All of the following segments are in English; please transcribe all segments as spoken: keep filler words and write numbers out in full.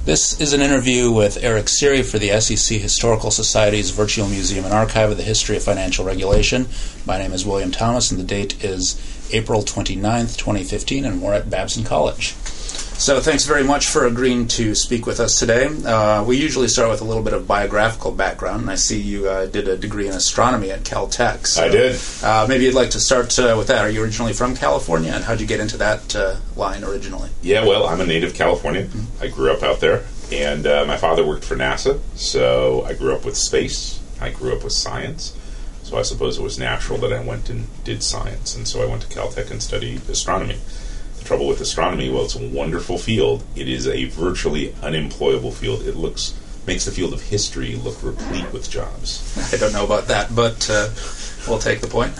This is an interview with Eric Siri for the S E C Historical Society's Virtual Museum and Archive of the History of Financial Regulation. My name is William Thomas, and the date is April twenty-ninth, twenty fifteen, and we're at Babson College. So thanks very much for agreeing to speak with us today. Uh, we usually start with a little bit of biographical background, and I see you uh, did a degree in astronomy at Caltech. So, I did. Uh, maybe you'd like to start uh, with that. Are you originally from California, and how'd you get into that uh, line originally? Yeah, well, I'm a native Californian. Mm-hmm. I grew up out there, and uh, my father worked for NASA, so I grew up with space. I grew up with science, so I suppose it was natural that I went and did science, and so I went to Caltech and studied astronomy. Trouble with astronomy, well, it's a wonderful field. It is a virtually unemployable field. It looks makes the field of history look replete with jobs. I don't know about that, but uh, we'll take the point.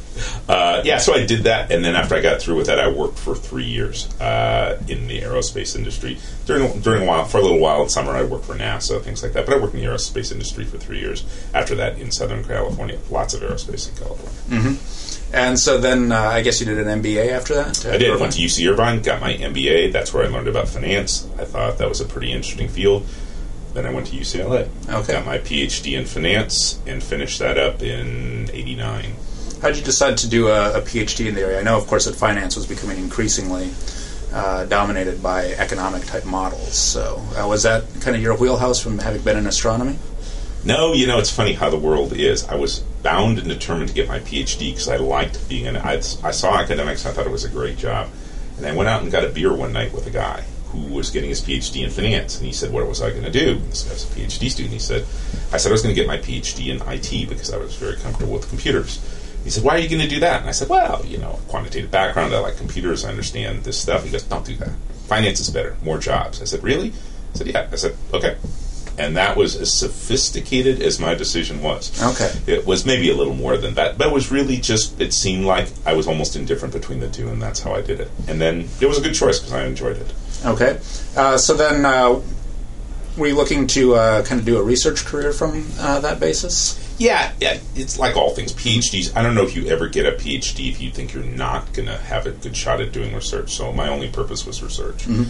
Uh, yeah, so I did that, and then after I got through with that, I worked for three years uh, in the aerospace industry. During during a while, for a little while in summer, I worked for NASA, things like that. But I worked in the aerospace industry for three years. After that, in Southern California, lots of aerospace in California. Mm-hmm. And so then, uh, I guess you did an M B A after that? I did. I went to U C Irvine, got my M B A. That's where I learned about finance. I thought that was a pretty interesting field. Then I went to U C L A. Okay. Got my P H D in finance and finished that up in eighty-nine. How did you decide to do a, a P H D in the area? I know, of course, that finance was becoming increasingly uh, dominated by economic-type models. So uh, was that kind of your wheelhouse from having been in astronomy? No, you know, it's funny how the world is. I was bound and determined to get my P H D because I liked being in I, I saw academics, I thought it was a great job. And I went out and got a beer one night with a guy who was getting his P H D in finance. And he said, what was I going to do? This guy's a P H D student. He said, I said I was going to get my P H D in I T because I was very comfortable with computers. He said, why are you going to do that? And I said, well, you know, quantitative background, I like computers, I understand this stuff. He goes, don't do that. Finance is better, more jobs. I said, really? I said, yeah. I said, okay. And that was as sophisticated as my decision was. Okay. It was maybe a little more than that, but it was really just, it seemed like I was almost indifferent between the two, and that's how I did it. And then it was a good choice because I enjoyed it. Okay. Uh, so then, uh, were you looking to uh, kind of do a research career from uh, that basis? Yeah, yeah, it's like all things. P H Ds, I don't know if you ever get a P H D if you think you're not going to have a good shot at doing research. So my only purpose was research. Mm-hmm.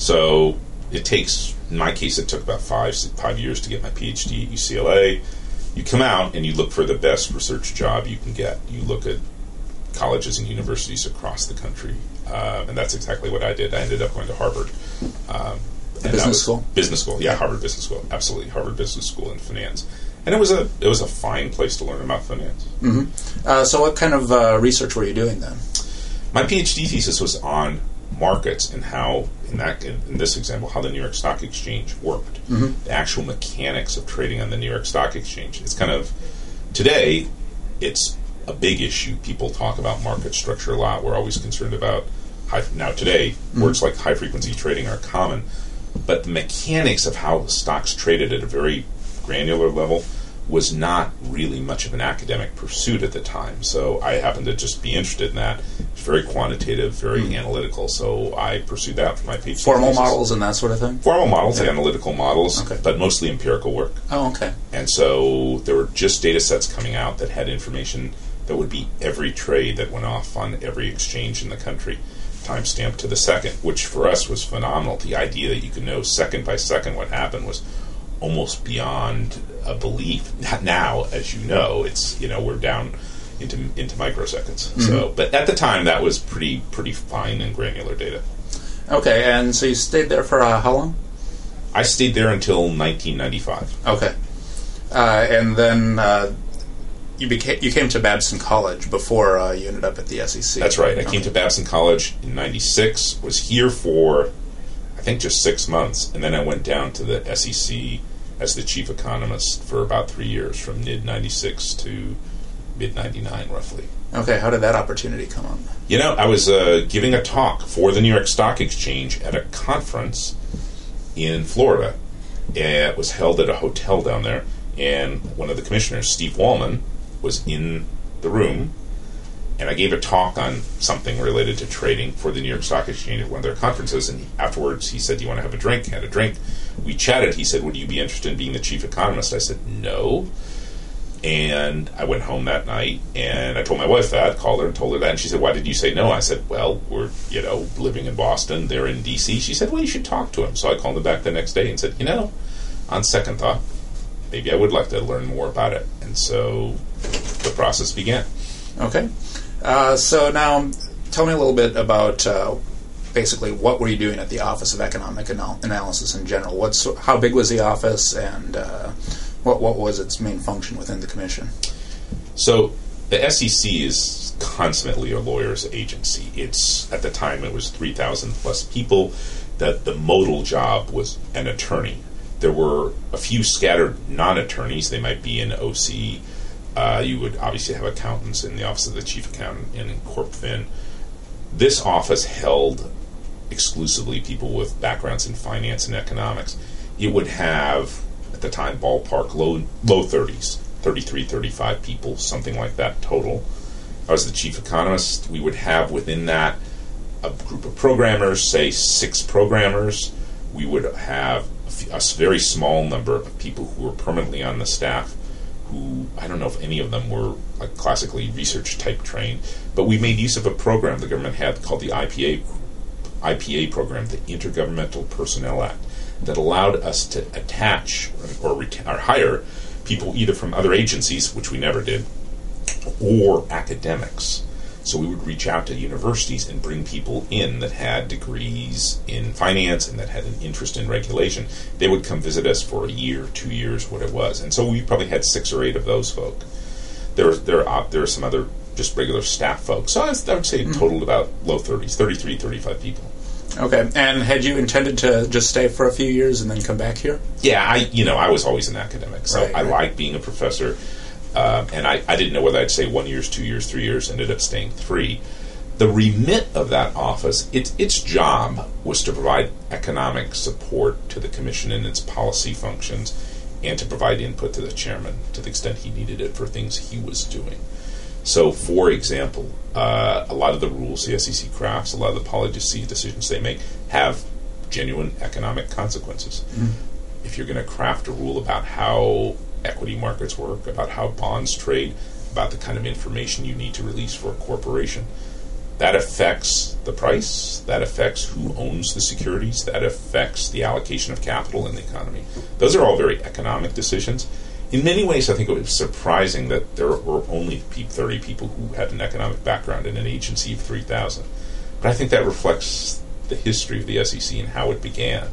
So it takes, in my case, it took about five five years to get my P H D at U C L A. You come out and you look for the best research job you can get. You look at colleges and universities across the country, uh, and that's exactly what I did. I ended up going to Harvard. Um, and business school? Business school, yeah, Harvard Business School, absolutely, Harvard Business School in finance. And it was a it was a fine place to learn about finance. Mm-hmm. Uh, so what kind of uh, research were you doing then? My P H D thesis was on markets and how, in that in, in this example, how the New York Stock Exchange worked. Mm-hmm. The actual mechanics of trading on the New York Stock Exchange. It's kind of, today, it's a big issue. People talk about market structure a lot. We're always concerned about, high, now today, mm-hmm. words like high-frequency trading are common. But the mechanics of how the stocks traded at a very granular level was not really much of an academic pursuit at the time. So I happened to just be interested in that. It's very quantitative, very mm. analytical, so I pursued that for my PhD. Formal thesis. models and that sort of thing? Formal models, yeah. analytical models, okay. But mostly empirical work. Oh, okay. And so there were just data sets coming out that had information that would be every trade that went off on every exchange in the country, time-stamped to the second, which for us was phenomenal. The idea that you could know second by second what happened was almost beyond a belief. Now, as you know, it's, you know, we're down into into microseconds. Mm-hmm. So, but at the time, that was pretty pretty fine and granular data. Okay, and so you stayed there for uh, how long? I stayed there until nineteen ninety-five. Okay, uh, and then uh, you became you came to Babson College before uh, you ended up at the S E C. That's right. I okay. came to Babson College in ninety-six. Was here for, I think, just six months, and then I went down to the S E C as the chief economist for about three years, from mid ninety-six to mid ninety-nine, roughly. Okay, how did that opportunity come up? You know, I was uh, giving a talk for the New York Stock Exchange at a conference in Florida. It was held at a hotel down there, and one of the commissioners, Steve Wallman, was in the room, and I gave a talk on something related to trading for the New York Stock Exchange at one of their conferences, and afterwards he said, do you want to have a drink? Had a drink. We chatted. He said, would you be interested in being the chief economist? I said, no. And I went home that night, and I told my wife that, called her and told her that, and she said, why did you say no? I said, well, we're, you know, living in Boston, they're in D C She said, well, you should talk to him. So I called him back the next day and said, you know, on second thought, maybe I would like to learn more about it. And so the process began. Okay. Uh, so now, tell me a little bit about uh, basically what were you doing at the Office of Economic Anal- Analysis in general? What's how big was the office, and uh, what what was its main function within the commission? So the S E C is consummately a lawyer's agency. It's at the time it was three thousand plus people. That the modal job was an attorney. There were a few scattered non-attorneys. They might be in O C. Uh, you would obviously have accountants in the Office of the Chief Accountant and in CorpFin. This office held exclusively people with backgrounds in finance and economics. It would have, at the time, ballpark low low thirties, thirty-three, thirty-five people, something like that total. I was the chief economist. We would have within that a group of programmers, say six programmers. We would have a, few, a very small number of people who were permanently on the staff, who, I don't know if any of them were like classically research type trained, but we made use of a program the government had called the I P A I P A program, the Intergovernmental Personnel Act, that allowed us to attach or, ret- or hire people either from other agencies, which we never did, or academics. So we would reach out to universities and bring people in that had degrees in finance and that had an interest in regulation. They would come visit us for a year, two years, what it was. And so we probably had six or eight of those folk. There, there, are, there are some other just regular staff folks. So I, was, I would say it totaled about low thirties, thirty-three, thirty-five people. Okay. And had you intended to just stay for a few years and then come back here? Yeah, I you know, I was always an academic. So right, I right. liked being a professor. Uh, and I, I didn't know whether I'd say one years, two years, three years, ended up staying three. The remit of that office, it, its job was to provide economic support to the commission and its policy functions, and to provide input to the chairman to the extent he needed it for things he was doing. So, for example, uh, a lot of the rules the S E C crafts, a lot of the policy decisions they make, have genuine economic consequences. Mm. If you're going to craft a rule about how equity markets work, about how bonds trade, about the kind of information you need to release for a corporation, that affects the price, that affects who owns the securities, that affects the allocation of capital in the economy. Those are all very economic decisions. In many ways, I think it was surprising that there were only thirty people who had an economic background in an agency of three thousand. But I think that reflects the history of the S E C and how it began.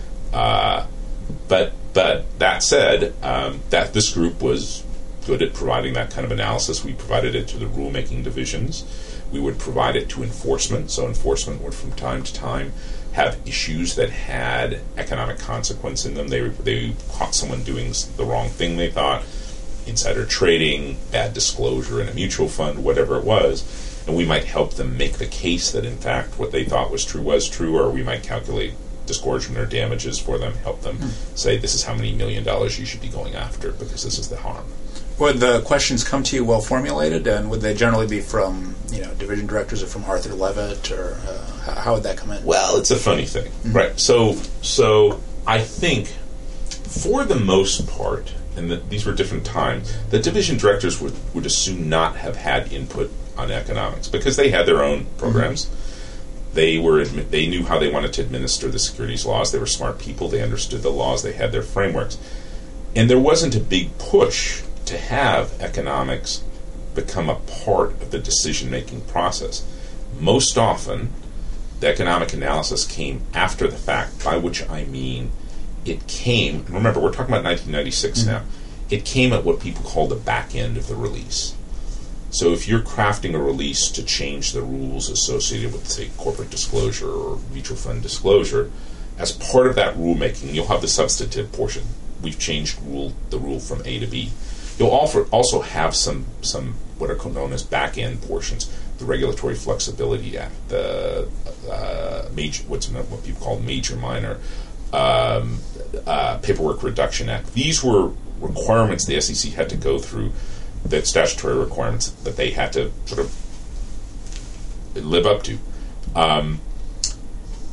Uh, but but that said, um, that this group was good at providing that kind of analysis. We provided it to the rulemaking divisions. We would provide it to enforcement. So enforcement would, from time to time, have issues that had economic consequence in them. They they caught someone doing the wrong thing, they thought, insider trading, bad disclosure in a mutual fund, whatever it was, and we might help them make the case that, in fact, what they thought was true was true, or we might calculate disgorgement or damages for them, help them mm. say this is how many million dollars you should be going after because this is the harm. Would the questions come to you well formulated, and would they generally be from, you know, division directors or from Arthur Levitt, or uh, how would that come in? Well, it's a funny thing, mm-hmm. right? So, so I think for the most part, and the, these were different times, the division directors would would as soon not have had input on economics because they had their own programs. Mm-hmm. They were admi- they knew how they wanted to administer the securities laws. They were smart people. They understood the laws. They had their frameworks, and there wasn't a big push to have economics become a part of the decision-making process. Most often, the economic analysis came after the fact, by which I mean it came, remember, we're talking about nineteen ninety-six mm-hmm. now, it came at what people call the back end of the release. So if you're crafting a release to change the rules associated with, say, corporate disclosure or mutual fund disclosure, as part of that rulemaking, you'll have the substantive portion. We've changed rule the rule from A to B. You'll also have some some what are known as back-end portions, the Regulatory Flexibility Act, the uh, major what's what people call major minor um, uh, Paperwork Reduction Act. These were requirements the S E C had to go through, that statutory requirements that they had to sort of live up to. Um,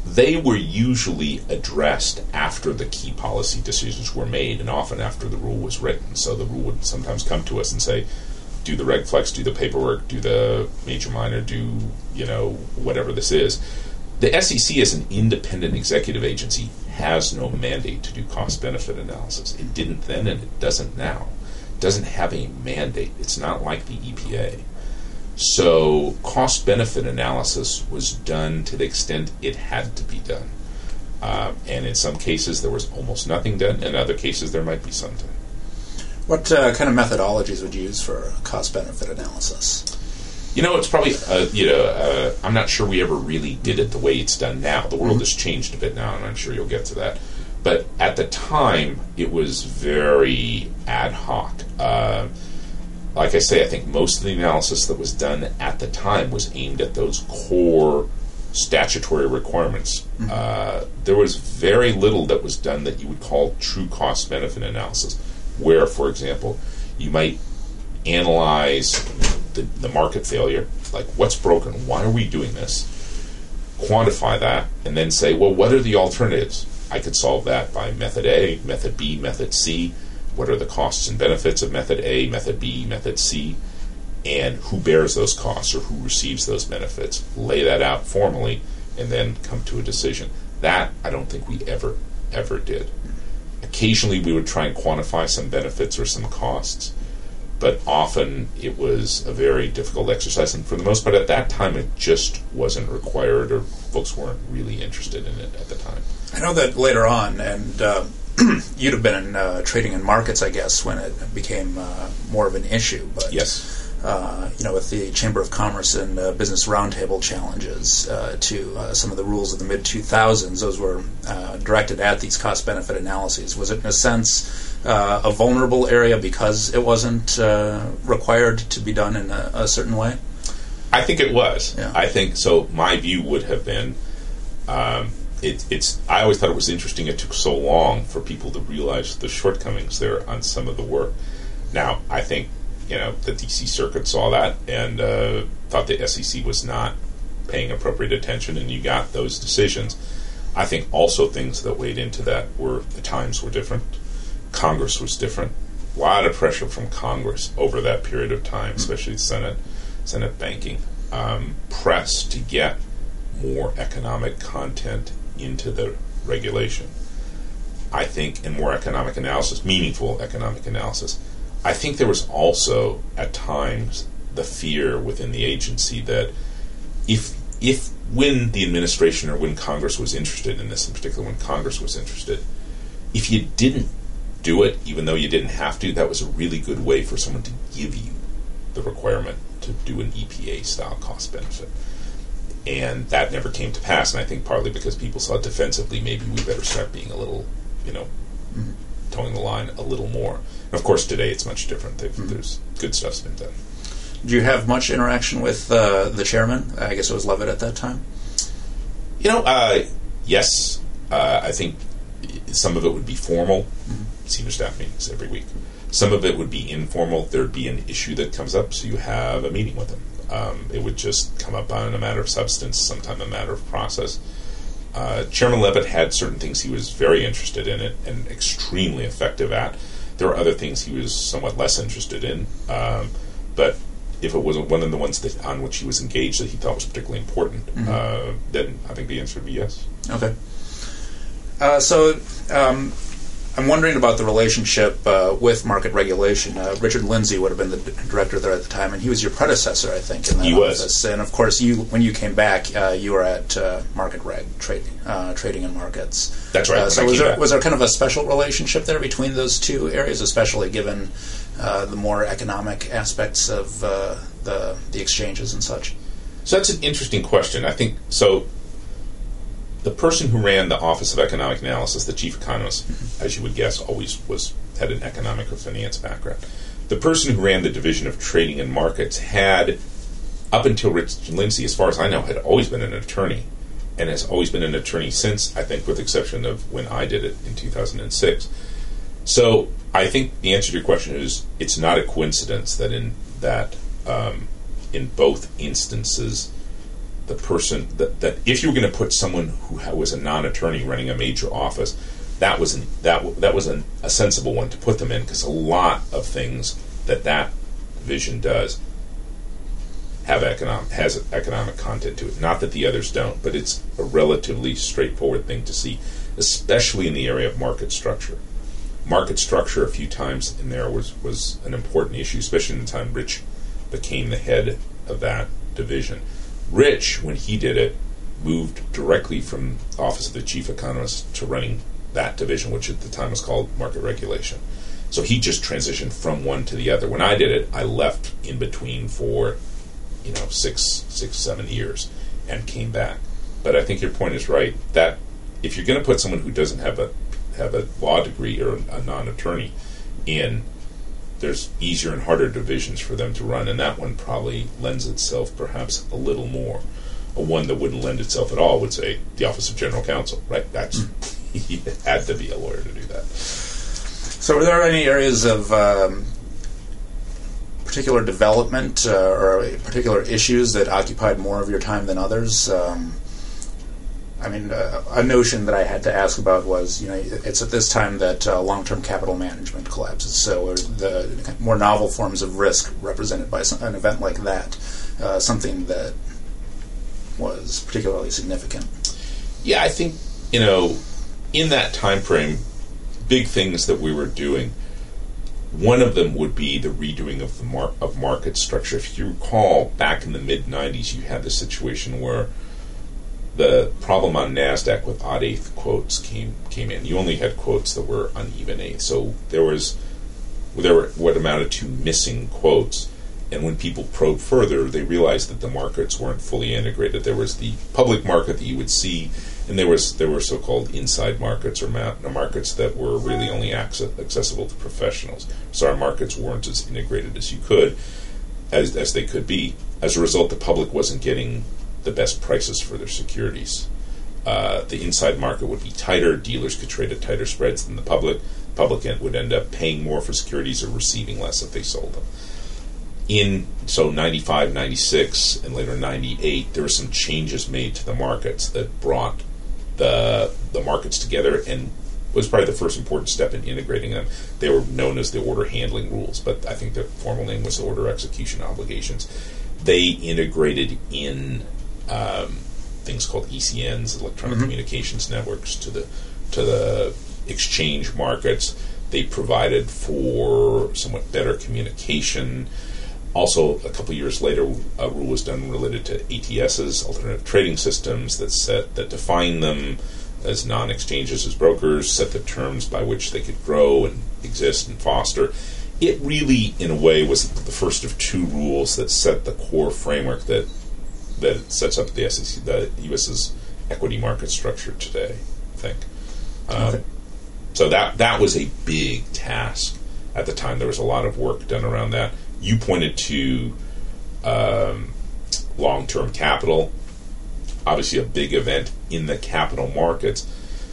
they were usually addressed after the key policy decisions were made, and often after the rule was written. So the rule would sometimes come to us and say, do the reg flex, do the paperwork, do the major minor, do, you know, whatever this is. The S E C, as an independent executive agency, has no mandate to do cost-benefit analysis. It didn't then, and it doesn't now. It doesn't have a mandate. It's not like the E P A. So cost-benefit analysis was done to the extent it had to be done. Uh, and in some cases, there was almost nothing done. In other cases, there might be some done. What uh, kind of methodologies would you use for cost-benefit analysis? You know, it's probably, uh, you know, uh, I'm not sure we ever really did it the way it's done now. The world mm-hmm. has changed a bit now, and I'm sure you'll get to that. But at the time, it was very ad hoc. Uh, like I say, I think most of the analysis that was done at the time was aimed at those core statutory requirements. Mm-hmm. Uh, there was very little that was done that you would call true cost-benefit analysis, where, for example, you might analyze the, the market failure, like what's broken, why are we doing this, quantify that, and then say, well, what are the alternatives? I could solve that by method A, method B, method C. What are the costs and benefits of method A, method B, method C, and who bears those costs or who receives those benefits? Lay that out formally, and then come to a decision. That I don't think we ever, ever did. Occasionally we would try and quantify some benefits or some costs, but often it was a very difficult exercise, and for the most part at that time it just wasn't required, or folks weren't really interested in it at the time. I know that later on, and uh, you'd have been in uh, trading and markets, I guess, when it became uh, more of an issue. But yes. Uh, you know, with the Chamber of Commerce and uh, Business Roundtable challenges uh, to uh, some of the rules of the mid two thousands, those were uh, directed at these cost-benefit analyses. Was it, in a sense, uh, a vulnerable area because it wasn't uh, required to be done in a, a certain way? I think it was. Yeah. I think so. My view would have been, um, it, it's. I always thought it was interesting it took so long for people to realize the shortcomings there on some of the work. Now, I think, you know, the D C Circuit saw that and uh, thought the S E C was not paying appropriate attention, and you got those decisions. I think also things that weighed into that were the times were different. Congress was different. A lot of pressure from Congress over that period of time, especially the Senate, Senate banking, um, press to get more economic content into the regulation. I think in more economic analysis, meaningful economic analysis, I think there was also, at times, the fear within the agency that if, if when the administration or when Congress was interested in this, in particular when Congress was interested, if you didn't do it, even though you didn't have to, that was a really good way for someone to give you the requirement to do an E P A-style cost-benefit. And that never came to pass, and I think partly because people saw defensively, maybe we better start being a little, you know, mm-hmm. towing the line a little more. And of course, today it's much different. Mm-hmm. There's good stuff's been done. Did you have much interaction with uh, the chairman? I guess it was Levitt at that time. You know, uh, yes. Uh, I think some of it would be formal. Mm-hmm. Senior staff meetings every week. Some of it would be informal. There'd be an issue that comes up, so you have a meeting with him. Um, it would just come up on a matter of substance, sometimes a matter of process. Uh, Chairman Levitt had certain things he was very interested in it and extremely effective at. There were other things he was somewhat less interested in. Um, but if it wasn't one of the ones that on which he was engaged that he thought was particularly important, mm-hmm. uh, then I think the answer would be yes. Okay. Uh, so um, I'm wondering about the relationship uh, with market regulation. Uh, Richard Lindsay would have been the d- director there at the time, and he was your predecessor, I think, in that he office. was. And of course, you when you came back, uh, you were at uh, Market Reg trading, uh, trading and markets. That's right. Uh, so was there, was there kind of a special relationship there between those two areas, especially given uh, the more economic aspects of uh, the the exchanges and such? So that's an interesting question. I think so. The person who ran the Office of Economic Analysis, the chief economist, mm-hmm. as you would guess, always was had an economic or finance background. The person who ran the Division of Trading and Markets had, up until Richard Lindsay, as far as I know, had always been an attorney, and has always been an attorney since, I think, with the exception of when I did it in two thousand six. So I think the answer to your question is it's not a coincidence that in that um, in both instances the person that, that if you were going to put someone who ha- was a non-attorney running a major office, that was an, that w- that was an, a sensible one to put them in, because a lot of things that that division does have economic has economic content to it. Not that the others don't, but it's a relatively straightforward thing to see, especially in the area of market structure. Market structure a few times in there was, was an important issue, especially in the time Rich became the head of that division. Rich, when he did it, moved directly from the office of the chief economist to running that division, which at the time was called market regulation. So he just transitioned from one to the other. When I did it, I left in between for, you know, six, six, seven years and came back. But I think your point is right, that if you're going to put someone who doesn't have a have a law degree or a non-attorney in, there's easier and harder divisions for them to run, and that one probably lends itself perhaps a little more. A one that wouldn't lend itself at all would say the Office of General Counsel, right? That's mm. You had to be a lawyer to do that. So were there any areas of um, particular development uh, or particular issues that occupied more of your time than others? Um, I mean, uh, a notion that I had to ask about was, you know, it's at this time that uh, long-term capital management collapses. So the more novel forms of risk represented by some, an event like that, uh, something that was particularly significant. Yeah, I think, you know, in that time frame, big things that we were doing, one of them would be the redoing of the mar- of market structure. If you recall, back in the mid nineties, you had the situation where the problem on NASDAQ with odd eighth quotes came came in. You only had quotes that were uneven eighth. So there was there were what amounted to missing quotes. And when people probed further, they realized that the markets weren't fully integrated. There was the public market that you would see, and there was there were so-called inside markets, or ma- markets that were really only access- accessible to professionals. So our markets weren't as integrated as you could, as as they could be. As a result, the public wasn't getting the best prices for their securities. Uh, the inside market would be tighter. Dealers could trade at tighter spreads than the public. Public would end up paying more for securities or receiving less if they sold them. In so ninety-five, ninety-six, and later ninety-eight, there were some changes made to the markets that brought the the markets together, and was probably the first important step in integrating them. They were known as the order handling rules, but I think the formal name was the order execution obligations. They integrated in um, things called E C Ns, electronic mm-hmm. communications networks, to the to the exchange markets. They provided for somewhat better communication. Also, a couple years later, a rule was done related to A T Ss, alternative trading systems, that set that define them as non-exchanges as brokers, set the terms by which they could grow and exist and foster. It really, in a way, was the first of two rules that set the core framework that that sets up the S E C, the U S's equity market structure today, I think. Um, okay. So that that was a big task at the time. There was a lot of work done around that. You pointed to um, long-term capital, obviously a big event in the capital markets.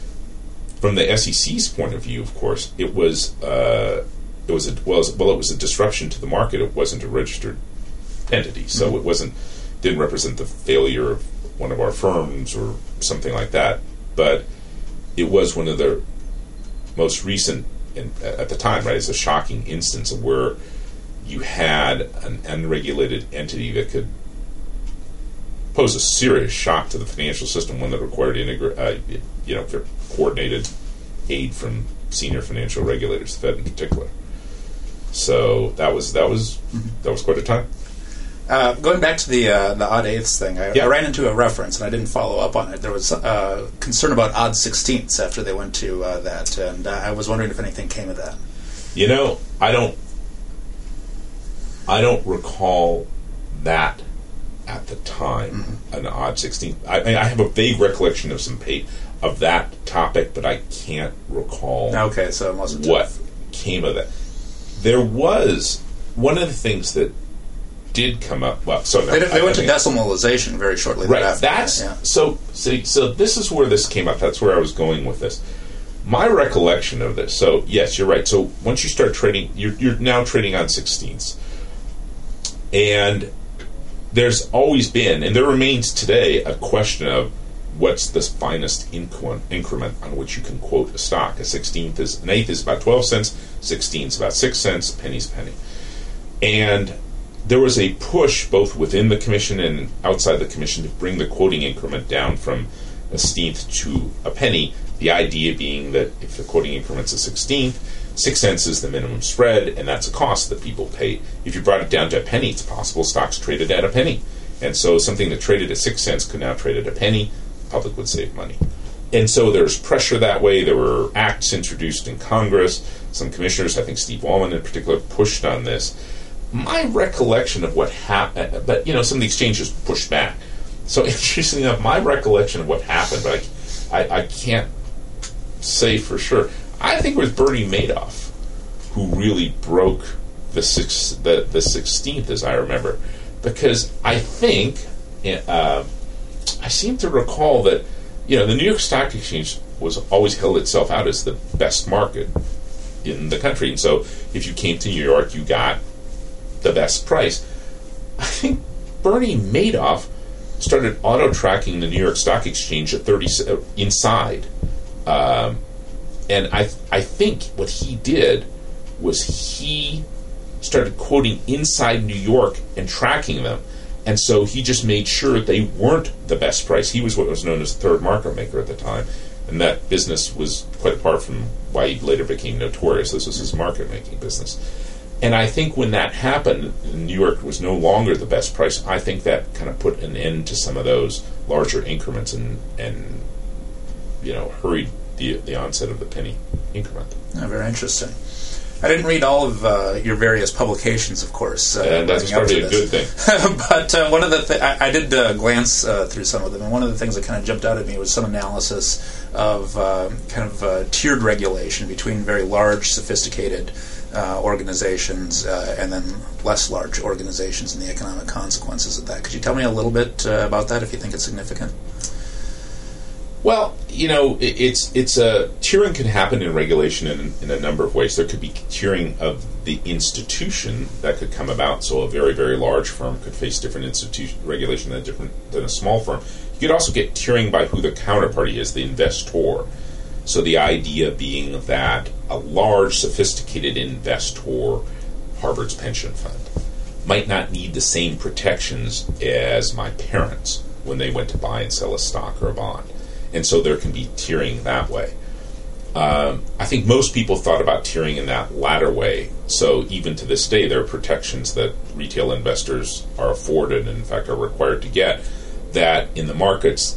From the S E C's point of view, of course, it was uh, it was a, well, well, it was a disruption to the market. It wasn't a registered entity, so mm-hmm. it wasn't didn't represent the failure of one of our firms or something like that. But it was one of the most recent, in, at the time, right? It's a shocking instance of where you had an unregulated entity that could pose a serious shock to the financial system, one that required integra- uh, you know, coordinated aid from senior financial regulators, the Fed in particular. So that was that was mm-hmm. that was quite a time. Uh, going back to the uh, the odd eighths thing, I, yeah. I ran into a reference and I didn't follow up on it. There was uh, concern about odd sixteenths after they went to uh, that, and uh, I was wondering if anything came of that. You know, I don't. I don't recall that at the time, mm-hmm. an odd sixteenth. I, I have a vague recollection of some pay, of that topic, but I can't recall. Okay, so it wasn't what tough. Came of that. There was one of the things that did come up. Well, so they, no, they I, went I to decimalization very shortly. Right. After That's that, yeah. so. See, so this is where this came up. That's where I was going with this. My recollection of this. So yes, you're right. So once you start trading, you're you're now trading on sixteenths. And there's always been, and there remains today, a question of what's the finest increment, increment on which you can quote a stock. A sixteenth is, an eighth is about twelve cents, sixteen is about six cents, a penny's a penny. And there was a push both within the commission and outside the commission to bring the quoting increment down from a sixteenth to a penny, the idea being that if the quoting increment's a sixteenth, six cents is the minimum spread, and that's a cost that people pay. If you brought it down to a penny, it's possible stocks traded at a penny. And so something that traded at six cents could now trade at a penny. The public would save money. And so there's pressure that way. There were acts introduced in Congress. Some commissioners, I think Steve Wallman in particular, pushed on this. My recollection of what happened, but, you know, some of the exchanges pushed back. So interestingly enough, my recollection of what happened, but I, I, I can't say for sure. I think it was Bernie Madoff who really broke the six, the, the sixteenth, as I remember, because I think uh, I seem to recall that, you know, the New York Stock Exchange was always held itself out as the best market in the country, and so if you came to New York, you got the best price. I think Bernie Madoff started auto-tracking the New York Stock Exchange at thirty uh, inside. Um, and I I think what he did was he started quoting inside New York and tracking them. And so he just made sure they weren't the best price. He was what was known as the third market maker at the time. And that business was quite apart from why he later became notorious. This was his market-making business. And I think when that happened, New York was no longer the best price. I think that kind of put an end to some of those larger increments and, and you know, hurried the the onset of the penny increment. Oh, very interesting. I didn't read all of uh, your various publications, of course. Uh, and that's probably a good thing. But uh, one of the th- I, I did uh, glance uh, through some of them, and one of the things that kind of jumped out at me was some analysis of uh, kind of uh, tiered regulation between very large, sophisticated uh, organizations uh, and then less large organizations and the economic consequences of that. Could you tell me a little bit uh, about that, if you think it's significant? Well, you know, it, it's it's a tiering can happen in regulation in, in a number of ways. There could be tiering of the institution that could come about. So a very, very large firm could face different institution regulation than a different than a small firm. You could also get tiering by who the counterparty is, the investor. So the idea being that a large, sophisticated investor, Harvard's pension fund, might not need the same protections as my parents when they went to buy and sell a stock or a bond. And so there can be tiering that way. Um, I think most people thought about tiering in that latter way. So even to this day, there are protections that retail investors are afforded and, in fact, are required to get that in the markets,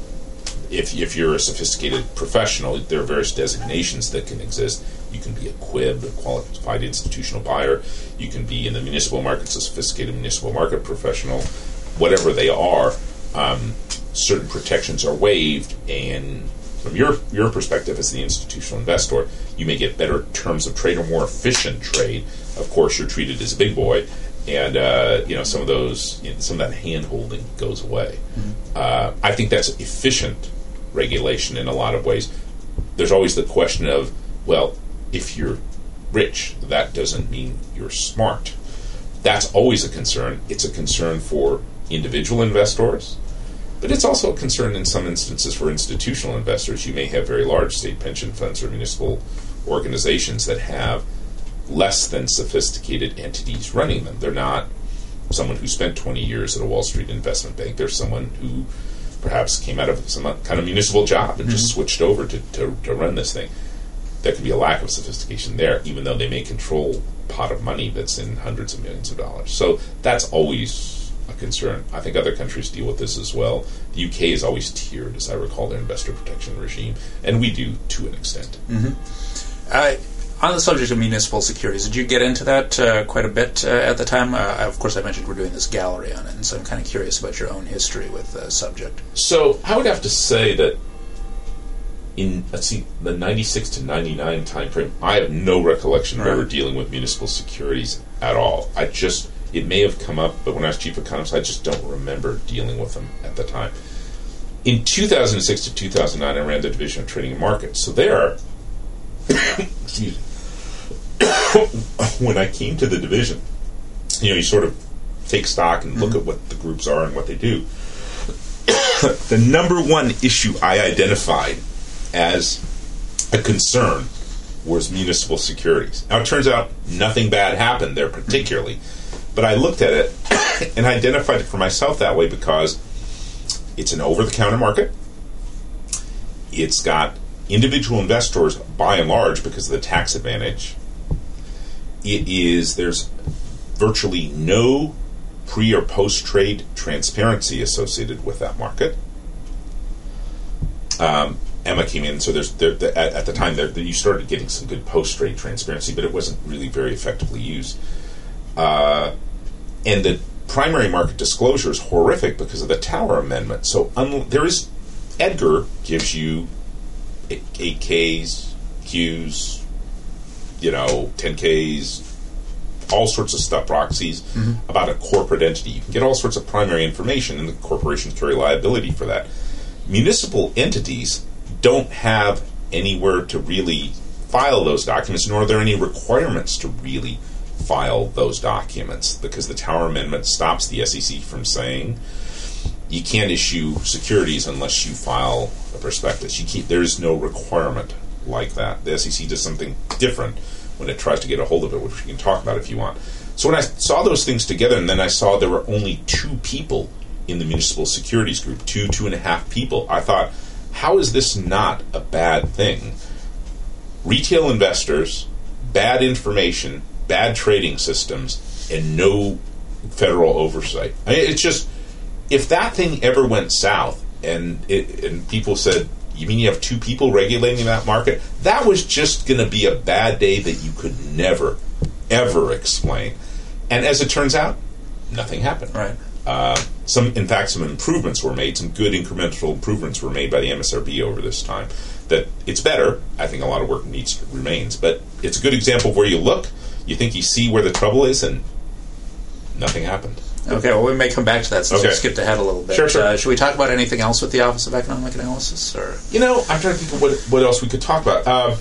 if, if you're a sophisticated professional, there are various designations that can exist. You can be a Q I B, a qualified institutional buyer. You can be in the municipal markets, a sophisticated municipal market professional. Whatever they are, um, certain protections are waived, and from your your perspective as the institutional investor, you may get better terms of trade or more efficient trade. Of course, you're treated as a big boy, and uh, you know some of those, you know, some of that hand holding goes away. Mm-hmm. Uh, I think that's efficient regulation in a lot of ways. There's always the question of, well, if you're rich, that doesn't mean you're smart. That's always a concern. It's a concern for individual investors. But it's also a concern in some instances for institutional investors. You may have very large state pension funds or municipal organizations that have less than sophisticated entities running them. They're not someone who spent twenty years at a Wall Street investment bank. They're someone who perhaps came out of some kind of municipal job and mm-hmm. just switched over to, to, to run this thing. There could be a lack of sophistication there, even though they may control a pot of money that's in hundreds of millions of dollars. So that's always a concern. I think other countries deal with this as well. The U K is always tiered, as I recall, their investor protection regime, and we do to an extent. Mm-hmm. Uh, on the subject of municipal securities, did you get into that uh, quite a bit uh, at the time? Uh, of course, I mentioned we're doing this gallery on it, and so I'm kind of curious about your own history with the subject. So I would have to say that in, let's see, the ninety-six to ninety-nine time frame, I have no recollection of right. ever dealing with municipal securities at all. I just It may have come up, but when I was chief economist, I just don't remember dealing with them at the time. In two thousand six to two thousand nine, I ran the Division of Trading and Markets. So there, excuse me, when I came to the division, you know, you sort of take stock and look mm-hmm. at what the groups are and what they do. The number one issue I identified as a concern was municipal securities. Now, it turns out nothing bad happened there particularly, but I looked at it and identified it for myself that way because it's an over-the-counter market. It's got individual investors, by and large, because of the tax advantage. It is, there's virtually no pre- or post-trade transparency associated with that market. Um, Emma came in, so there's there, the, at, at the time there, you started getting some good post-trade transparency, but it wasn't really very effectively used. Uh, and the primary market disclosure is horrific because of the Tower Amendment. So un- there is, Edgar gives you eight Ks, Qs, you know, ten Ks, all sorts of stuff, proxies, mm-hmm. about a corporate entity. You can get all sorts of primary information, and the corporations carry liability for that. Municipal entities don't have anywhere to really file those documents, nor are there any requirements to really file those documents, because the Tower Amendment stops the S E C from saying you can't issue securities unless you file a prospectus. You can't, there is no requirement like that. The S E C does something different when it tries to get a hold of it, which we can talk about if you want. So when I saw those things together, and then I saw there were only two people in the municipal securities group, two, two and a half people, I thought, how is this not a bad thing? Retail investors, bad information, bad trading systems, and no federal oversight. I mean, it's just, if that thing ever went south and it, and people said, you mean you have two people regulating that market? That was just going to be a bad day that you could never, ever explain. And as it turns out, nothing happened. Right. Uh, some, in fact, some improvements were made. Some good incremental improvements were made by the M S R B over this time. That it's better. I think a lot of work needs remains, but it's a good example of where you look, you think you see where the trouble is, and nothing happened. Okay, well, we may come back to that since okay. we skipped ahead a little bit. Sure, sure. Uh, should we talk about anything else with the Office of Economic Analysis? Or you know, I'm trying to think of what what else we could talk about. Uh,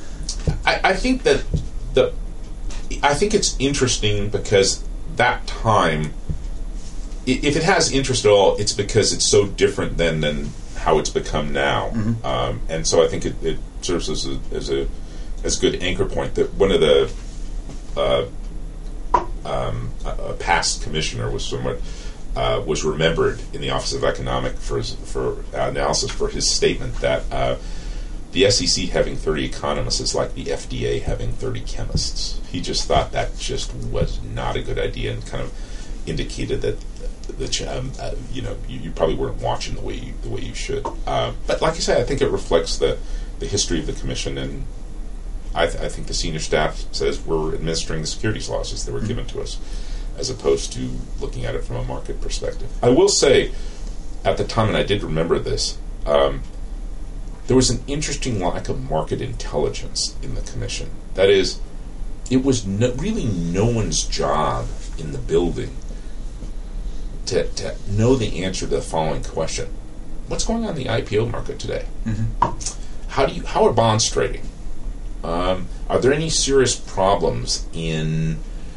I, I think that the I think it's interesting because that time, if it has interest at all, it's because it's so different than than how it's become now, mm-hmm. um, and so I think it, it serves as a as a as a good anchor point. That one of the uh, um, a, a past commissioner was somewhat uh, was remembered in the Office of Economic for his, for analysis for his statement that uh, the S E C having thirty economists is like the F D A having thirty chemists. He just thought that just was not a good idea, and kind of indicated that the um, uh, you know you, you probably weren't watching the way you, the way you should. Uh, but like I said, I think it reflects the the history of the commission, and I, th- I think the senior staff says we're administering the securities laws as they were mm-hmm. given to us, as opposed to looking at it from a market perspective. I will say, at the time, and I did remember this, um, there was an interesting lack of market intelligence in the commission. That is, it was no, really no one's job in the building to, to know the answer to the following question: what's going on in the I P O market today? Mm-hmm. How do you how are bonds trading? Um, are there any serious problems in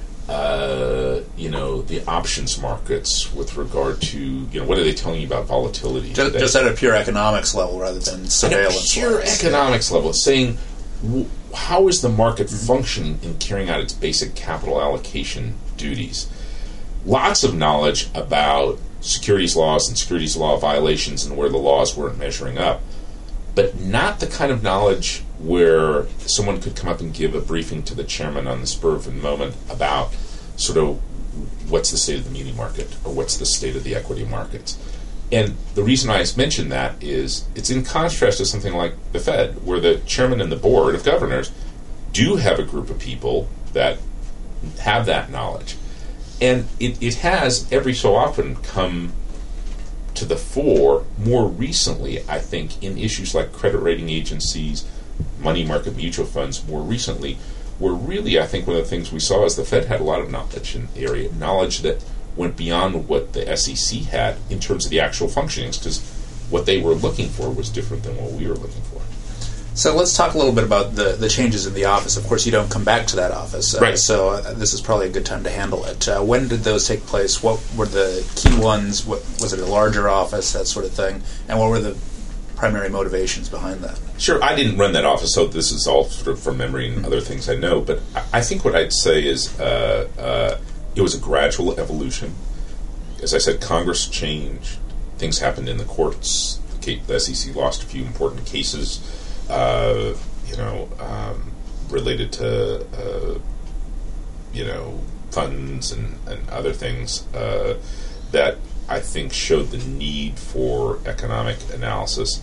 uh, you know the options markets with regard to you know what are they telling you about volatility? Just, today? just at a pure economics level rather than surveillance. At a pure levels. economics yeah. level, saying w- how is the market mm-hmm. functioning in carrying out its basic capital allocation duties? Lots of knowledge about securities laws and securities law violations and where the laws weren't measuring up, but not the kind of knowledge where someone could come up and give a briefing to the chairman on the spur of the moment about sort of what's the state of the muni market or what's the state of the equity markets. And the reason I mention that is it's in contrast to something like the Fed, where the chairman and the board of governors do have a group of people that have that knowledge. And it, it has every so often come to the fore more recently, I think, in issues like credit rating agencies, money market mutual funds more recently, where really I think one of the things we saw is the Fed had a lot of knowledge in the area, knowledge that went beyond what the S E C had in terms of the actual functionings, because what they were looking for was different than what we were looking for. So let's talk a little bit about the, the changes in the office. Of course, you don't come back to that office, uh, right. so uh, this is probably a good time to handle it. Uh, when did those take place? What were the key ones? What, was it a larger office, that sort of thing? And what were the primary motivations behind that? Sure, I didn't run that office, so this is all sort of from memory and mm-hmm. other things I know. But I, I think what I'd say is uh, uh, it was a gradual evolution. As I said, Congress changed. Things happened in the courts. The S E C lost a few important cases. Uh, you know, um, related to, uh, you know, funds and, and other things uh, that I think showed the need for economic analysis.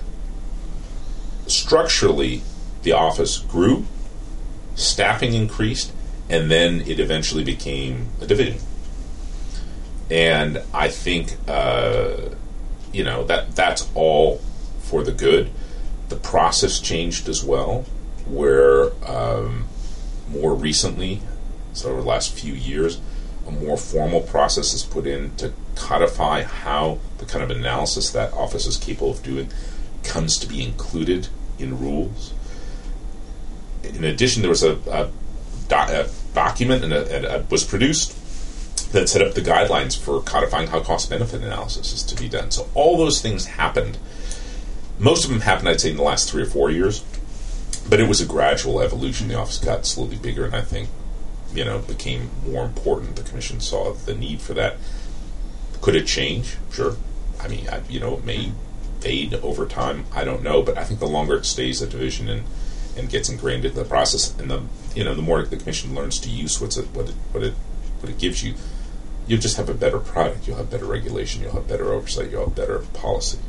Structurally, the office grew, staffing increased, and then it eventually became a division. And I think, uh, you know, that that's all for the good. The process changed as well, where um, more recently, so over the last few years, a more formal process is put in to codify how the kind of analysis that office is capable of doing comes to be included in rules. In addition, there was a, a, doc, a document and, a, and a, was produced that set up the guidelines for codifying how cost-benefit analysis is to be done. So all those things happened. Most of them happened, I'd say, in the last three or four years, but it was a gradual evolution. The office got slowly bigger, and I think, you know, became more important. The Commission saw the need for that. Could it change? Sure. I mean, I, you know, it may fade over time. I don't know, but I think the longer it stays a division and, and gets ingrained in the process, and the you know, the more the Commission learns to use what's it, what it what it what it gives you, you'll just have a better product. You'll have better regulation. You'll have better oversight. You'll have better policy.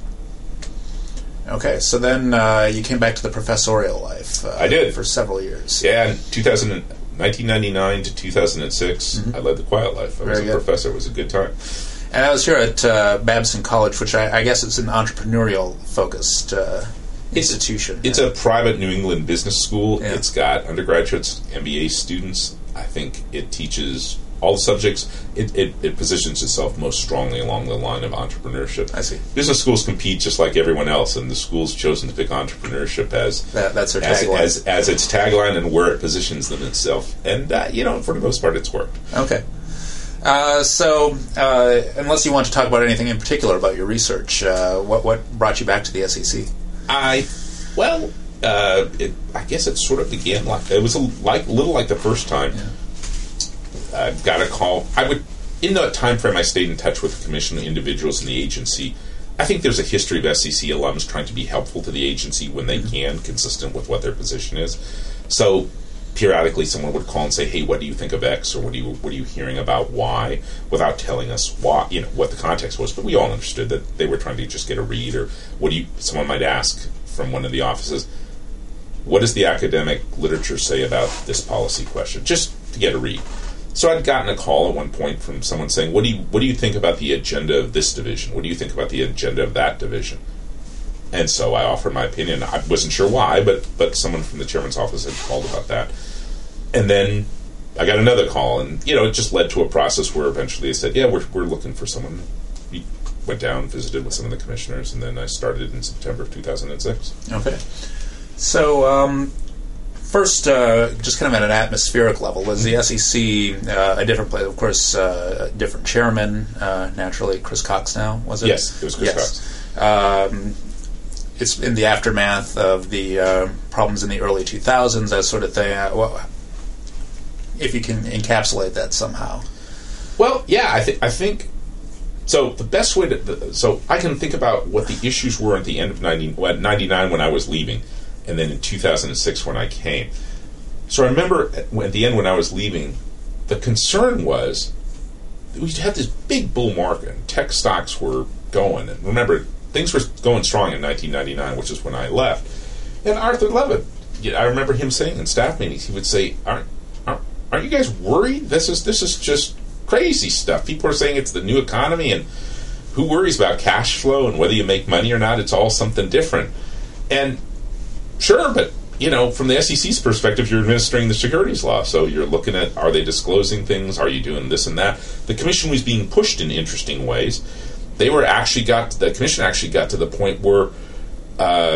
Okay, so then uh, you came back to the professorial life. Uh, I did. For several years. Yeah, in two thousand, nineteen ninety-nine to two thousand six, mm-hmm. I led the Quiet Life. I Very was a good. professor. It was a good time. And I was here at uh, Babson College, which I, I guess it's an entrepreneurial-focused uh, institution. It's, it's a private New England business school. Yeah. It's got undergraduates, M B A students. I think it teaches all the subjects. It, it, it positions itself most strongly along the line of entrepreneurship. I see. Business schools compete just like everyone else, and the school's chosen to pick entrepreneurship as that, that's their as, tagline. As, as its tagline and where it positions them itself. And, uh, you know, for the most part, it's worked. Okay. Uh, so, uh, unless you want to talk about anything in particular about your research, uh, what what brought you back to the S E C? I, well, uh, it, I guess it sort of began like, it was a, like, a little like the first time. Yeah. I got a call. I would, in that time frame, I stayed in touch with the Commission, individuals in the agency. I think there's a history of S E C alums trying to be helpful to the agency when they mm-hmm. can, consistent with what their position is. So periodically, someone would call and say, "Hey, what do you think of X?" or "What do you what are you hearing about Y?" without telling us why, you know, what the context was. But we all understood that they were trying to just get a read. Or what do you? Someone might ask from one of the offices, "What does the academic literature say about this policy question?" Just to get a read. So I'd gotten a call at one point from someone saying, "What do you what do you think about the agenda of this division? What do you think about the agenda of that division?" And so I offered my opinion. I wasn't sure why, but but someone from the chairman's office had called about that. And then I got another call, and you know, it just led to a process where eventually they said, "Yeah, we're we're looking for someone." We went down, visited with some of the commissioners, and then I started in September of two thousand six. Okay. So. Um First, uh, just kind of at an atmospheric level, was the S E C uh, a different place? Of course, uh, a different chairman, uh, naturally. Chris Cox now, was it? Yes, it was Chris yes. Cox. Um, it's in the aftermath of the uh, problems in the early two thousands, that sort of thing. Uh, well, if you can encapsulate that somehow. Well, yeah, I, th- I think... So the best way to... The, so I can think about what the issues were at the end of ninety, well, ninety-nine when I was leaving, and then in two thousand six when I came. So I remember at, at the end when I was leaving, the concern was we had this big bull market, and tech stocks were going. And remember, things were going strong in nineteen ninety-nine, which is when I left. And Arthur Levitt, I remember him saying in staff meetings, he would say, aren't, aren't, aren't you guys worried? This is this is just crazy stuff. People are saying it's the new economy, and who worries about cash flow and whether you make money or not? It's all something different. And sure, but, you know, from the S E C's perspective, you're administering the securities law. So you're looking at, are they disclosing things? Are you doing this and that? The commission was being pushed in interesting ways. They were actually got, the commission actually got to the point where, uh,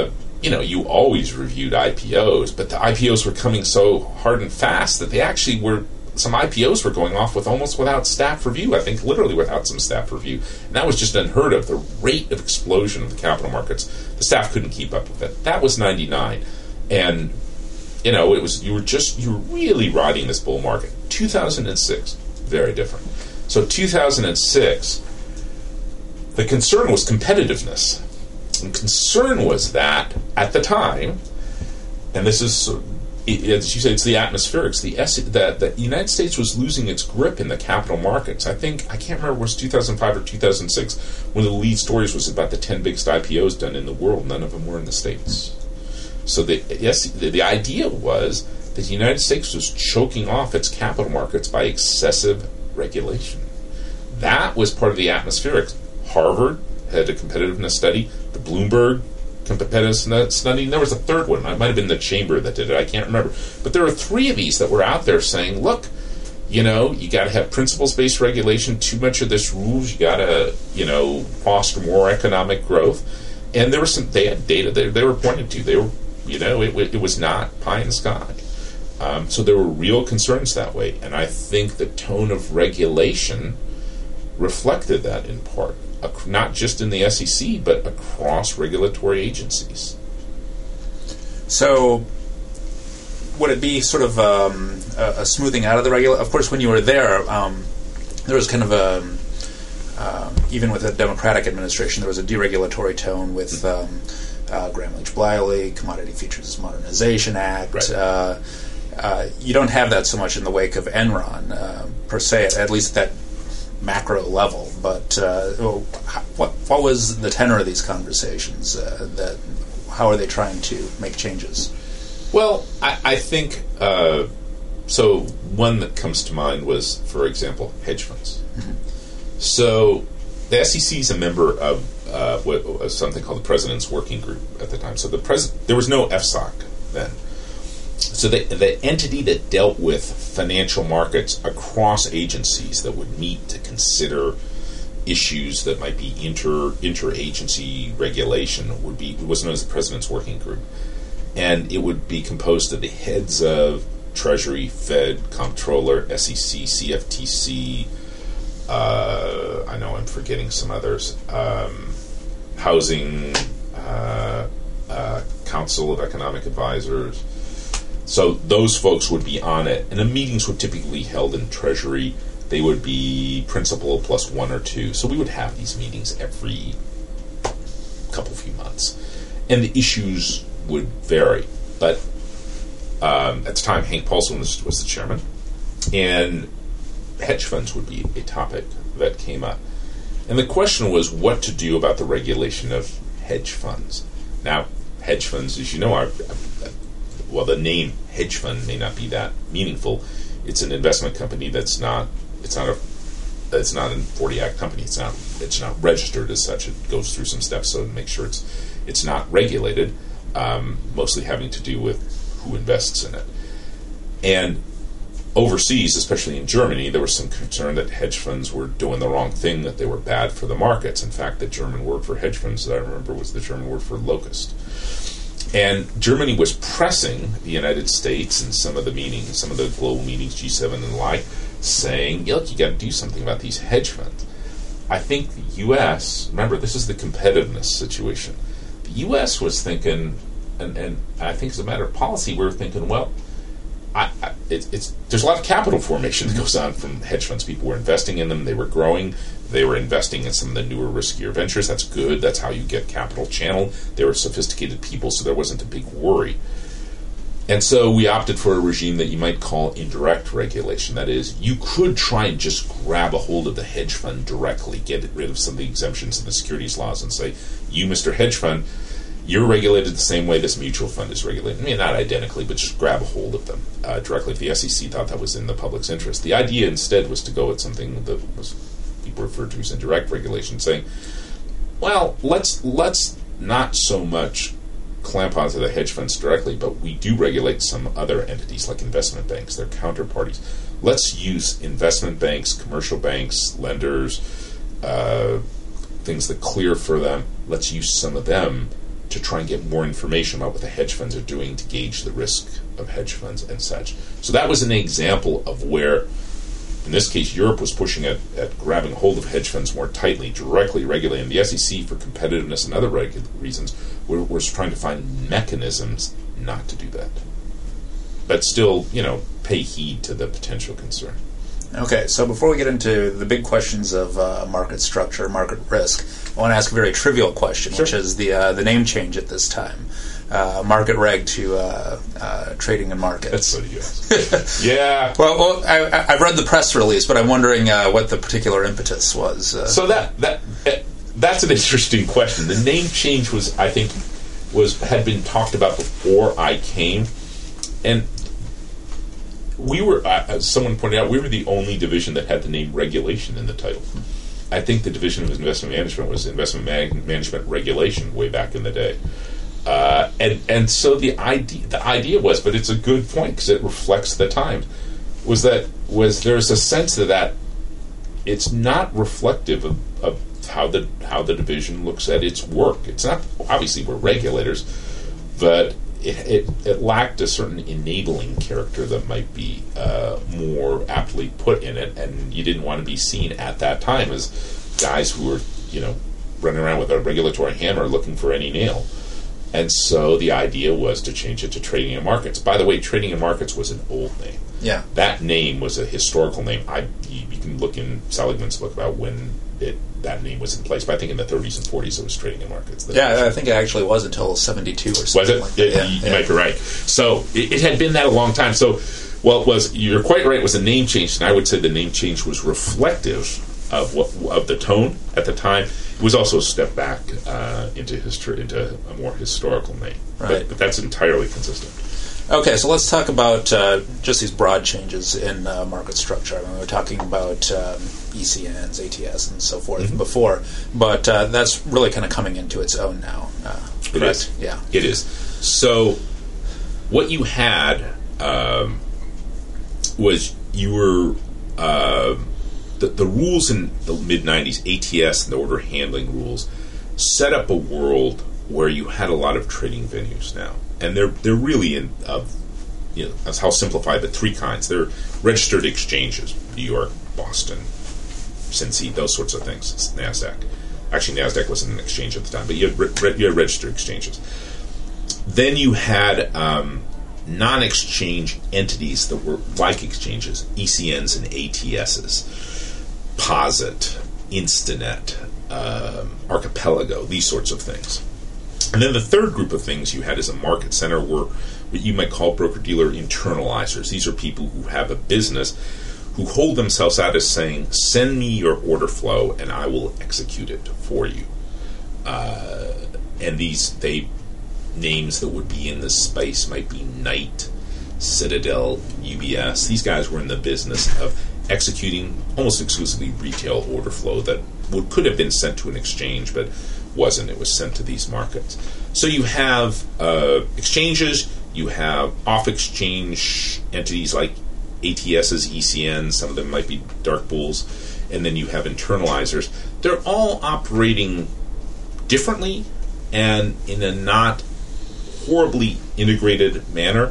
you know, you always reviewed I P Os, but the I P Os were coming so hard and fast that they actually were, some I P Os were going off with almost without staff review, I think literally without some staff review. And that was just unheard of, the rate of explosion of the capital markets. The staff couldn't keep up with it. That was ninety-nine. And, you know, it was, you were just, you were really riding this bull market. two thousand six, very different. So two thousand six, the concern was competitiveness. And concern was that, at the time, and this is, as you say, it's the atmospherics, the S, that the United States was losing its grip in the capital markets. I think, I can't remember if it was two thousand five or two thousand six, one of the lead stories was about the ten biggest I P Os done in the world. None of them were in the States. So the, yes, the, the idea was that the United States was choking off its capital markets by excessive regulation. That was part of the atmospherics. Harvard had a competitiveness study. The Bloomberg competitiveness study. There was a third one. It might have been the Chamber that did it. I can't remember. But there were three of these that were out there saying, look, you know, you got to have principles-based regulation. Too much of this rules. You got to, you know, foster more economic growth. And there was some. They had data they, they were pointing to. They were, you know, it, it was not pie in the sky. Um, so there were real concerns that way. And I think the tone of regulation reflected that in part. Not just in the S E C, but across regulatory agencies. So, would it be sort of um, a, a smoothing out of the regular? Of course, when you were there, um, there was kind of a, uh, even with a Democratic administration, there was a deregulatory tone with um, uh, Graham Leach Bliley, Commodity Futures Modernization Act. Right. Uh, uh, you don't have that so much in the wake of Enron, uh, per se, at least that macro level, but uh, what what was the tenor of these conversations? Uh, that how are they trying to make changes? Well, I, I think uh, so. One that comes to mind was, for example, hedge funds. Mm-hmm. So the S E C is a member of uh, what was something called the President's Working Group at the time. So the pres there was no F S O C then. So the, the entity that dealt with financial markets across agencies that would meet to consider issues that might be inter interagency regulation would be was known as the President's Working Group, and it would be composed of the heads of Treasury, Fed, Comptroller, S E C, C F T C. Uh, I know I'm forgetting some others. Um, housing, uh, uh, Council of Economic Advisors. So those folks would be on it, and the meetings were typically held in Treasury. They would be principal plus one or two. So we would have these meetings every couple few months. And the issues would vary. But um, at the time, Hank Paulson was, was the chairman. And hedge funds would be a topic that came up. And the question was what to do about the regulation of hedge funds. Now, hedge funds, as you know, are... Well, the name hedge fund may not be that meaningful. It's an investment company that's not. It's not a. It's not a forty Act company. It's not. It's not registered as such. It goes through some steps so to make sure it's. It's not regulated. Um, mostly having to do with who invests in it. And overseas, especially in Germany, there was some concern that hedge funds were doing the wrong thing. That they were bad for the markets. In fact, the German word for hedge funds that I remember was the German word for locust. And Germany was pressing the United States in some of the meetings, some of the global meetings, G seven and the like, saying, look, you got to do something about these hedge funds. I think the U S, remember, this is the competitiveness situation. The U S was thinking, and, and I think as a matter of policy, we were thinking, well, I, I, it, it's there's a lot of capital formation that goes on from hedge funds. People were investing in them. They were growing. They were investing in some of the newer, riskier ventures. That's good. That's how you get capital channeled. They were sophisticated people, so there wasn't a big worry. And so we opted for a regime that you might call indirect regulation. That is, you could try and just grab a hold of the hedge fund directly, get rid of some of the exemptions in the securities laws and say, you, Mister Hedge Fund, you're regulated the same way this mutual fund is regulated. I mean, not identically, but just grab a hold of them uh, directly. If the S E C thought that was in the public's interest. The idea instead was to go at something that was people referred to as indirect regulation, saying, well, let's let's not so much clamp onto the hedge funds directly, but we do regulate some other entities like investment banks, their counterparties. Let's use investment banks, commercial banks, lenders, uh, things that clear for them. Let's use some of them to try and get more information about what the hedge funds are doing to gauge the risk of hedge funds and such. So that was an example of where, in this case, Europe was pushing at, at grabbing hold of hedge funds more tightly, directly regulating. The S E C, for competitiveness and other regu- reasons, was trying to find mechanisms not to do that. But still, you know, pay heed to the potential concern. Okay, so before we get into the big questions of uh, market structure, market risk, I want to ask a very trivial question, sure. which is the uh, the name change at this time. Uh, market reg to uh, uh, trading and markets. That's what you asked. Yeah. Well, well I, I've read the press release, but I'm wondering uh, what the particular impetus was. Uh, so that that that's an interesting question. The name change was, I think, was had been talked about before I came, and we were, uh, as someone pointed out, we were the only division that had the name regulation in the title. I think the division of investment management was investment man- management regulation way back in the day. Uh, and and so the idea the idea was, but it's a good point because it reflects the times, was that was there's a sense of that it's not reflective of, of how the how the division looks at its work. It's not, obviously we're regulators, but it it, it lacked a certain enabling character that might be uh, more aptly put in it, and you didn't want to be seen at that time as guys who were, you know, running around with a regulatory hammer looking for any nail. And so the idea was to change it to Trading and Markets. By the way, Trading and Markets was an old name. Yeah. That name was a historical name. I you, you can look in Seligman's book about when it that name was in place. But I think in the thirties and forties it was Trading and Markets. Yeah, I think it actually was until seventy-two or something. Was it? Like that. Yeah, yeah, you, yeah. you might be right. So it, it had been that a long time. So, well, it was, you're quite right, it was a name change. And I would say the name change was reflective of what of the tone at the time. It was also a step back uh, into history, into a more historical name. Right. But, but that's entirely consistent. Okay, so let's talk about uh, just these broad changes in uh, market structure. I mean, we were talking about um, E C Ns, A T S, and so forth mm-hmm. before, but uh, that's really kind of coming into its own now. Uh, it is. Yeah. It is. So what you had um, was you were... Uh, The, the rules in the mid nineties, A T S and the order handling rules, set up a world where you had a lot of trading venues now, and they're they're really in of you know that's how simplified, but three kinds. They're registered exchanges: New York, Boston, Cincy, those sorts of things. It's NASDAQ. Actually, NASDAQ wasn't an exchange at the time, but you had, re- you had registered exchanges. Then you had um, non-exchange entities that were like exchanges: E C Ns and A T Ss. Posit, Instanet, um, Archipelago, these sorts of things. And then the third group of things you had as a market center were what you might call broker-dealer internalizers. These are people who have a business who hold themselves out as saying, send me your order flow and I will execute it for you. Uh, and these they names that would be in this space might be Knight, Citadel, U B S. These guys were in the business of executing almost exclusively retail order flow that would, could have been sent to an exchange, but wasn't. It was sent to these markets. So you have uh, exchanges, you have off-exchange entities like A T Ss, E C Ns, some of them might be dark pools, and then you have internalizers. They're all operating differently and in a not horribly integrated manner.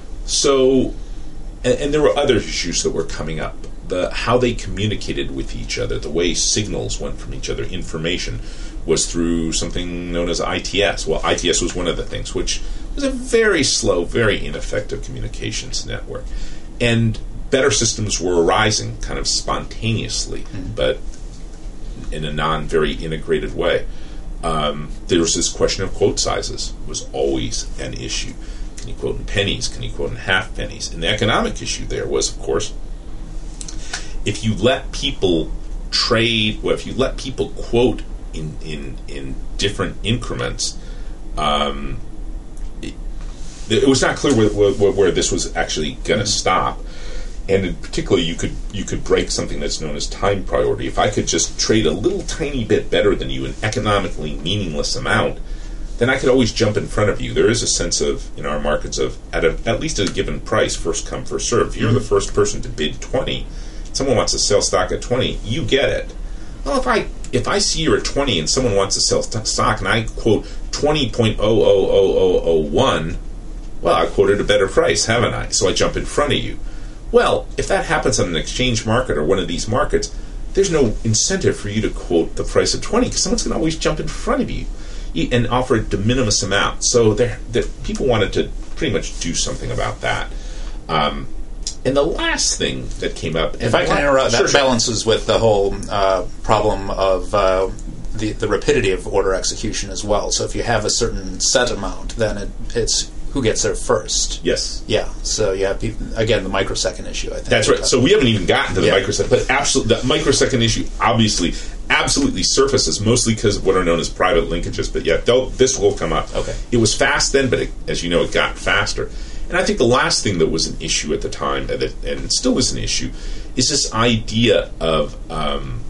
So, and, and there were other issues that were coming up. The, how they communicated with each other, the way signals went from each other, information, was through something known as I T S. Well, I T S was one of the things, which was a very slow, very ineffective communications network. And better systems were arising kind of spontaneously, mm-hmm. but in a non-very integrated way. Um, there was this question of quote sizes was always an issue. Can you quote in pennies? Can you quote in half pennies? And the economic issue there was, of course, if you let people trade, well, if you let people quote in in, in different increments, um, it, it was not clear where, where, where this was actually going to stop. And in particular, you could you could break something that's known as time priority. If I could just trade a little tiny bit better than you, an economically meaningless amount, then I could always jump in front of you. There is a sense of, in our markets, of at a, at least at a given price, first come, first serve. If you're mm-hmm. the first person to bid twenty, someone wants to sell stock at twenty, you get it. Well, if I if I see you're at twenty and someone wants to sell st- stock and I quote twenty point zero zero zero zero zero one, well, I quoted a better price, haven't I? So I jump in front of you. Well, if that happens on an exchange market or one of these markets, there's no incentive for you to quote the price of twenty because someone's going to always jump in front of you and offer a de minimis amount. So there, that people wanted to pretty much do something about that. Um, and the last thing that came up... If I can interrupt, that sure, balances with the whole uh, problem of uh, the, the rapidity of order execution as well. So if you have a certain set amount, then it, it's... who gets there first. Yes. Yeah. So you have, people, again, the microsecond issue, I think. That's right. So we haven't even gotten to the yeah. microsecond, but absolutely, the microsecond issue obviously absolutely surfaces, mostly because of what are known as private linkages, but yeah, this will come up. Okay. It was fast then, but it, as you know, it got faster. And I think the last thing that was an issue at the time, and it still is an issue, is this idea of, um,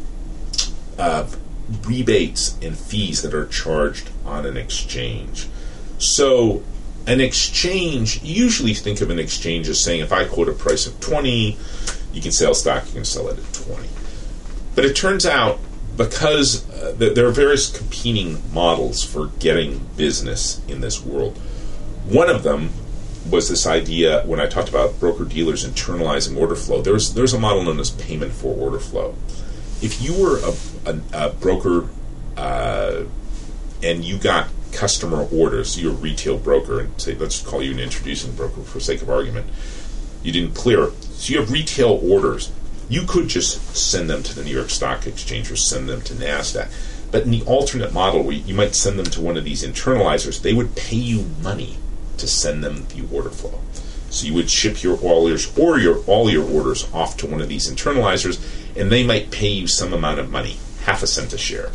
of rebates and fees that are charged on an exchange. So... an exchange, you usually think of an exchange as saying, if I quote a price of twenty, you can sell stock, you can sell it at twenty. But it turns out, because uh, th- there are various competing models for getting business in this world. One of them was this idea, when I talked about broker-dealers internalizing order flow, there's, there's a model known as payment for order flow. If you were a, a, a broker uh, and you got customer orders, you're a retail broker, and say, let's call you an introducing broker for sake of argument. You didn't clear. So you have retail orders. You could just send them to the New York Stock Exchange or send them to NASDAQ. But in the alternate model, where you might send them to one of these internalizers, they would pay you money to send them the order flow. So you would ship your orders or your all your orders off to one of these internalizers, and they might pay you some amount of money, half a cent a share.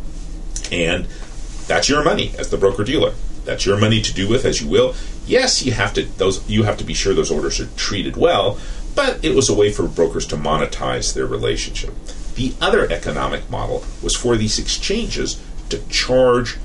And that's your money as the broker-dealer. That's your money to do with as you will. Yes, you have to those you have to be sure those orders are treated well, but it was a way for brokers to monetize their relationship. The other economic model was for these exchanges to charge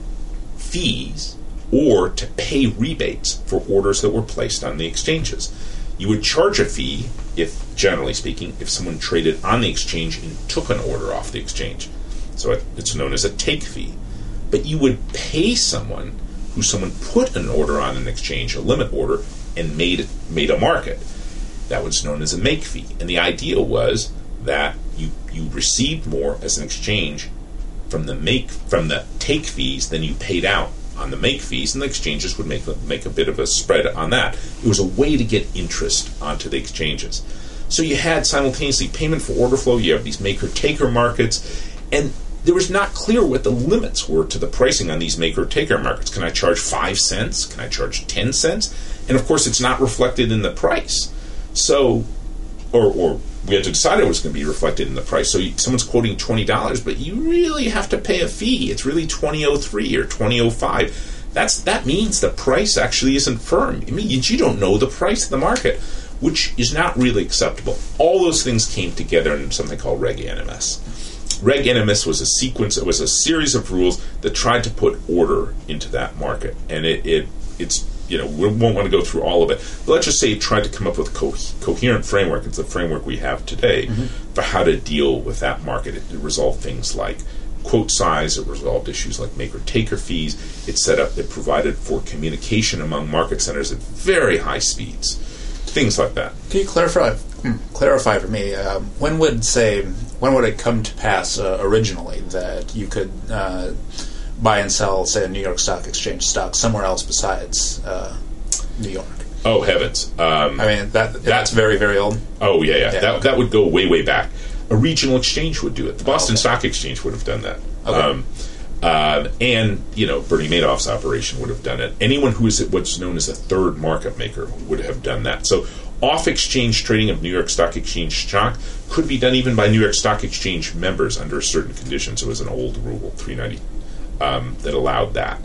fees or to pay rebates for orders that were placed on the exchanges. You would charge a fee, if generally speaking, if someone traded on the exchange and took an order off the exchange. So it, it's known as a take fee. But you would pay someone who someone put an order on an exchange, a limit order, and made made a market. That was known as a make fee. And the idea was that you you received more as an exchange from the make from the take fees than you paid out on the make fees, and the exchanges would make make a bit of a spread on that. It was a way to get interest onto the exchanges. So you had simultaneously payment for order flow. You have these maker-taker markets, and there was not clear what the limits were to the pricing on these maker-taker markets. Can I charge five cents? Can I charge ten cents? And of course, it's not reflected in the price. So, or, or we had to decide it was going to be reflected in the price. So you, someone's quoting twenty dollars, but you really have to pay a fee. It's really twenty oh three or twenty oh five. That's that means the price actually isn't firm. It means you don't know the price of the market, which is not really acceptable. All those things came together in something called Reg N M S. Reg N M S was a sequence, it was a series of rules that tried to put order into that market. And it, it it's, you know, we won't want to go through all of it. But let's just say it tried to come up with a co- coherent framework. It's the framework we have today mm-hmm. for how to deal with that market. It, it resolved things like quote size, it resolved issues like maker-taker fees. It set up, it provided for communication among market centers at very high speeds. Things like that. Can you clarify clarify for me, um, when would, say, when would it come to pass uh, originally that you could uh, buy and sell, say, a New York Stock Exchange stock somewhere else besides uh, New York? Oh, heavens. Um, I mean, that that's very, very old. Oh, yeah, yeah. yeah that, okay. that would go way, way back. A regional exchange would do it. The Boston oh, okay. Stock Exchange would have done that. Okay. Um, uh, and, you know, Bernie Madoff's operation would have done it. Anyone who is what's known as a third market maker would have done that. So off-exchange trading of New York Stock Exchange stock could be done even by New York Stock Exchange members under certain conditions. It was an old rule, three ninety, um, that allowed that.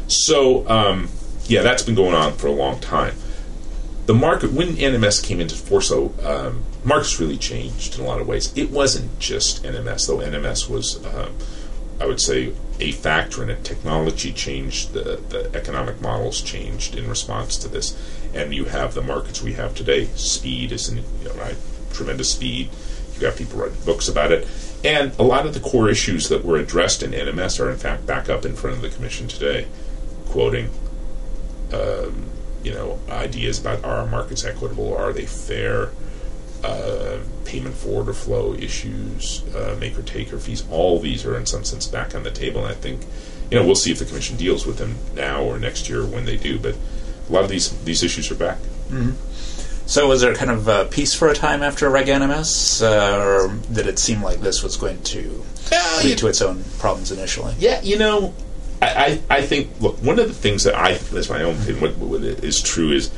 So, um, yeah, that's been going on for a long time. The market, when N M S came into force, though, um, markets really changed in a lot of ways. It wasn't just N M S, though N M S was, uh, I would say, a factor in it. Technology changed, the, the economic models changed in response to this. And you have the markets we have today. Speed is, in, you know, right? Tremendous speed. You got people writing books about it. And a lot of the core issues that were addressed in N M S are, in fact, back up in front of the Commission today, quoting, um, you know, ideas about are our markets equitable, are they fair, uh, payment for order flow issues, uh, maker-taker fees. All these are, in some sense, back on the table. And I think, you know, we'll see if the Commission deals with them now or next year when they do. But a lot of these these issues are back. Mm-hmm. So was there kind of uh, peace for a time after Reg N M S, uh, or did it seem like this was going to uh, lead to its own problems initially? Yeah, you know, I, I, I think, look, one of the things that I, that's my own opinion, what, what is true is,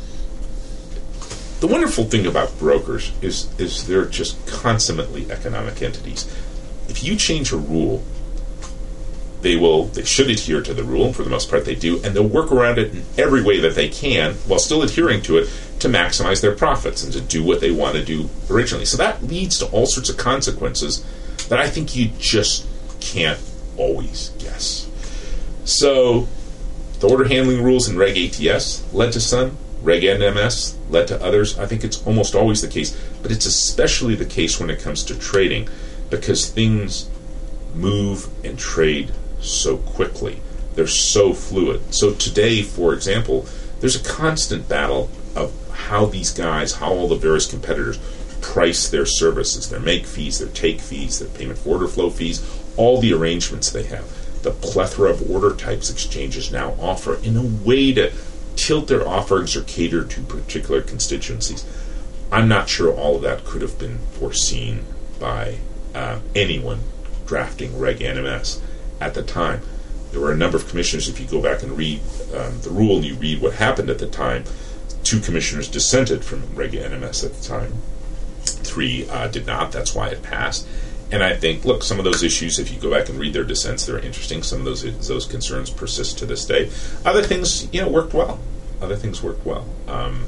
the wonderful thing about brokers is is they're just consummately economic entities. If you change a rule, they will, they should adhere to the rule, and for the most part they do, and they'll work around it in every way that they can while still adhering to it to maximize their profits and to do what they want to do originally. So that leads to all sorts of consequences that I think you just can't always guess. So the order handling rules in Reg A T S led to some, Reg N M S led to others. I think it's almost always the case, but it's especially the case when it comes to trading, because things move and trade so quickly. They're so fluid. So today, for example, there's a constant battle of how these guys, how all the various competitors price their services, their make fees, their take fees, their payment for order flow fees, all the arrangements they have. The plethora of order types exchanges now offer in a way to tilt their offerings or cater to particular constituencies. I'm not sure all of that could have been foreseen by uh, anyone drafting Reg N M S at the time. There were a number of commissioners. If you go back and read um, the rule and you read what happened at the time, two commissioners dissented from Reg N M S at the time. Three uh, did not. That's why it passed. And I think, look, some of those issues, if you go back and read their dissents, they're interesting. Some of those those concerns persist to this day. Other things, you know, worked well. Other things worked well. Um,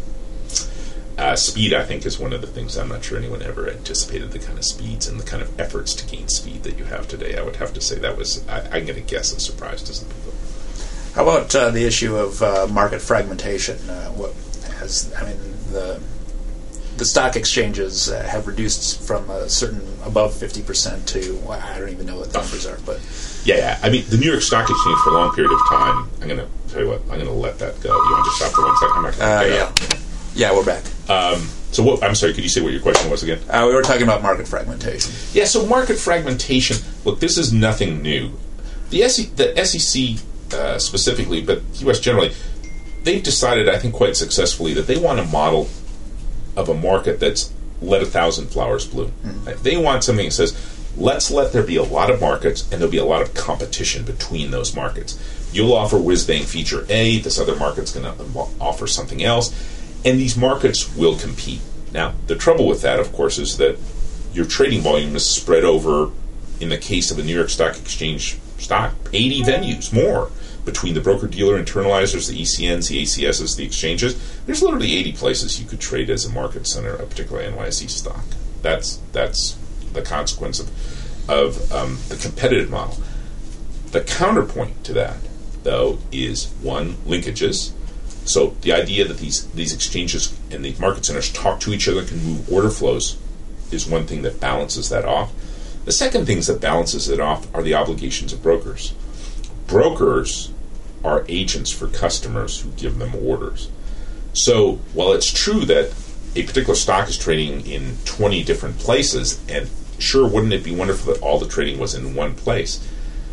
uh, speed, I think, is one of the things. I'm not sure anyone ever anticipated the kind of speeds and the kind of efforts to gain speed that you have today. I would have to say that was, I, I'm going to guess, a surprise to some people. How about uh, the issue of uh, market fragmentation? Uh, what has, I mean, the the stock exchanges uh, have reduced from a certain above fifty percent to, well, I don't even know what the numbers are, but yeah, yeah. I mean, the New York Stock Exchange for a long period of time. I'm going to tell you what. I'm going to let that go. You want to stop for one second? I'm not going to. Uh, yeah, up. yeah, we're back. Um, so, what? I'm sorry. Could you say what your question was again? Uh, we were talking about market fragmentation. Yeah. So, market fragmentation. Look, this is nothing new. The S E C, the S E C uh, specifically, but U S generally, they've decided, I think, quite successfully, that they want a model of a market that's let a thousand flowers bloom. Mm-hmm. Right? They want something that says, let's let there be a lot of markets and there'll be a lot of competition between those markets. You'll offer whiz-bang feature A, this other market's going to offer something else, and these markets will compete. Now, the trouble with that, of course, is that your trading volume is spread over, in the case of a New York Stock Exchange stock, eighty venues, more. Between the broker-dealer internalizers, the E C Ns, the A C Ss, the exchanges, there's literally eighty places you could trade as a market center, a particular N Y S E stock. That's that's the consequence of, of um, the competitive model. The counterpoint to that, though, is, one, linkages. So the idea that these, these exchanges and the market centers talk to each other, can move order flows, is one thing that balances that off. The second thing that balances it off are the obligations of brokers. Brokers are agents for customers who give them orders. So while it's true that a particular stock is trading in twenty different places, and sure, wouldn't it be wonderful that all the trading was in one place,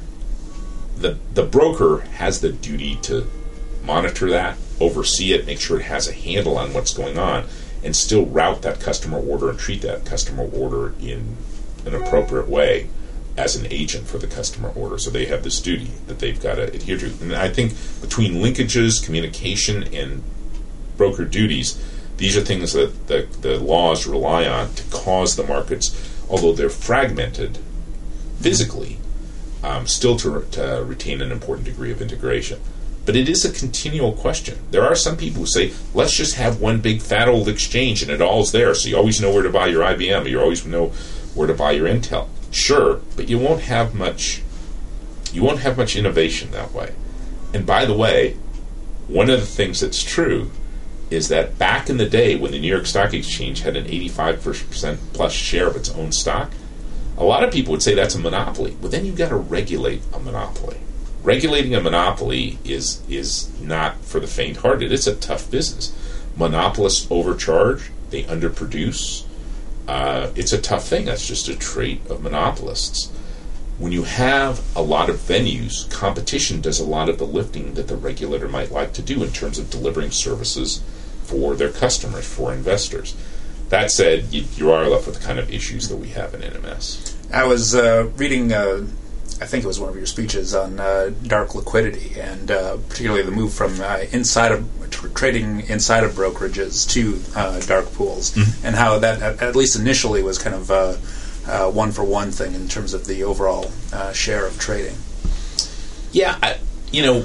the the broker has the duty to monitor that, oversee it, make sure it has a handle on what's going on, and still route that customer order and treat that customer order in an appropriate way as an agent for the customer order. So they have this duty that they've got to adhere to. And I think between linkages, communication, and broker duties, these are things that the, the laws rely on to cause the markets, although they're fragmented physically, um, still to, to retain an important degree of integration. But it is a continual question. There are some people who say, let's just have one big fat old exchange and it all's there, so you always know where to buy your I B M, or you always know where to buy your Intel. Sure, but you won't have much you won't have much innovation that way. And by the way, one of the things that's true is that back in the day when the New York Stock Exchange had an eighty-five percent plus share of its own stock, A lot of people would say that's a monopoly, but then you've got to regulate a monopoly. Regulating a monopoly is is not for the faint-hearted. It's a tough business. Monopolists overcharge. They underproduce. Uh, it's a tough thing. That's just a trait of monopolists. When you have a lot of venues, competition does a lot of the lifting that the regulator might like to do in terms of delivering services for their customers, for investors. That said, you, you are left with the kind of issues that we have in N M S. I was uh, reading, uh, I think it was one of your speeches on uh, dark liquidity, and uh, particularly the move from uh, inside of tr- trading inside of brokerages to uh, dark pools, mm-hmm. and how that, at, at least initially, was kind of a uh, one-for-one thing in terms of the overall uh, share of trading. Yeah, I, you know...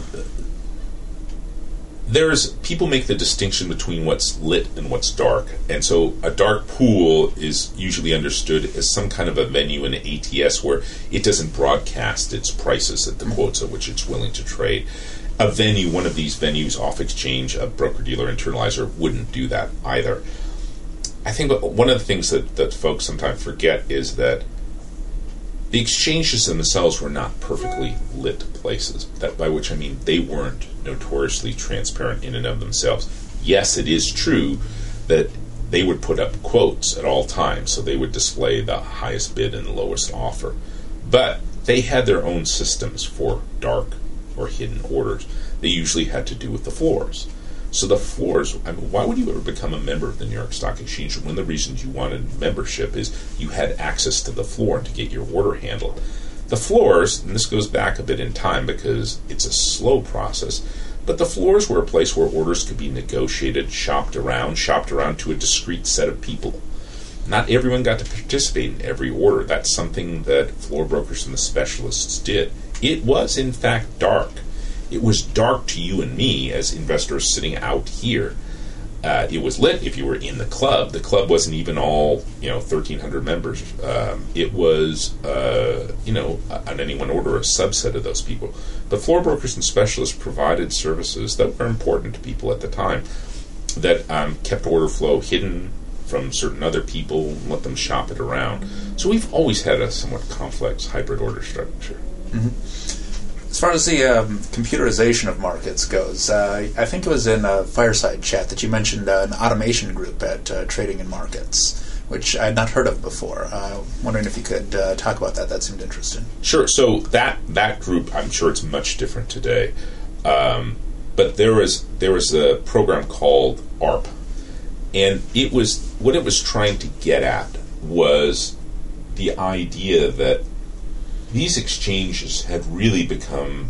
There's people make the distinction between what's lit and what's dark, and so a dark pool is usually understood as some kind of a venue in an A T S where it doesn't broadcast its prices at the quotes at which it's willing to trade. A venue, one of these venues off exchange, a broker-dealer internalizer, wouldn't do that either. I think one of the things that, that folks sometimes forget is that the exchanges themselves were not perfectly lit places, that by which I mean they weren't notoriously transparent in and of themselves. Yes, it is true that they would put up quotes at all times, so they would display the highest bid and the lowest offer. But they had their own systems for dark or hidden orders. They usually had to do with the floors. So the floors, I mean, why would you ever become a member of the New York Stock Exchange? One of the reasons you wanted membership is you had access to the floor to get your order handled. The floors, and this goes back a bit in time because it's a slow process, but the floors were a place where orders could be negotiated, shopped around, shopped around to a discrete set of people. Not everyone got to participate in every order. That's something that floor brokers and the specialists did. It was, in fact, dark. It was dark to you and me as investors sitting out here. Uh, it was lit if you were in the club. The club wasn't even all, you know, thirteen hundred members. Um, it was, uh, you know, on any one order, a subset of those people. But floor brokers and specialists provided services that were important to people at the time that um, kept order flow hidden from certain other people and let them shop it around. So we've always had a somewhat complex hybrid order structure. Mm-hmm. As far as the um, computerization of markets goes, uh, I think it was in a fireside chat that you mentioned uh, an automation group at uh, Trading and Markets, which I had not heard of before. Uh, wondering if you could uh, talk about that. That seemed interesting. Sure. So that that group, I'm sure it's much different today. Um, but there was there was a program called A R P, and it was what it was trying to get at was the idea that these exchanges had really become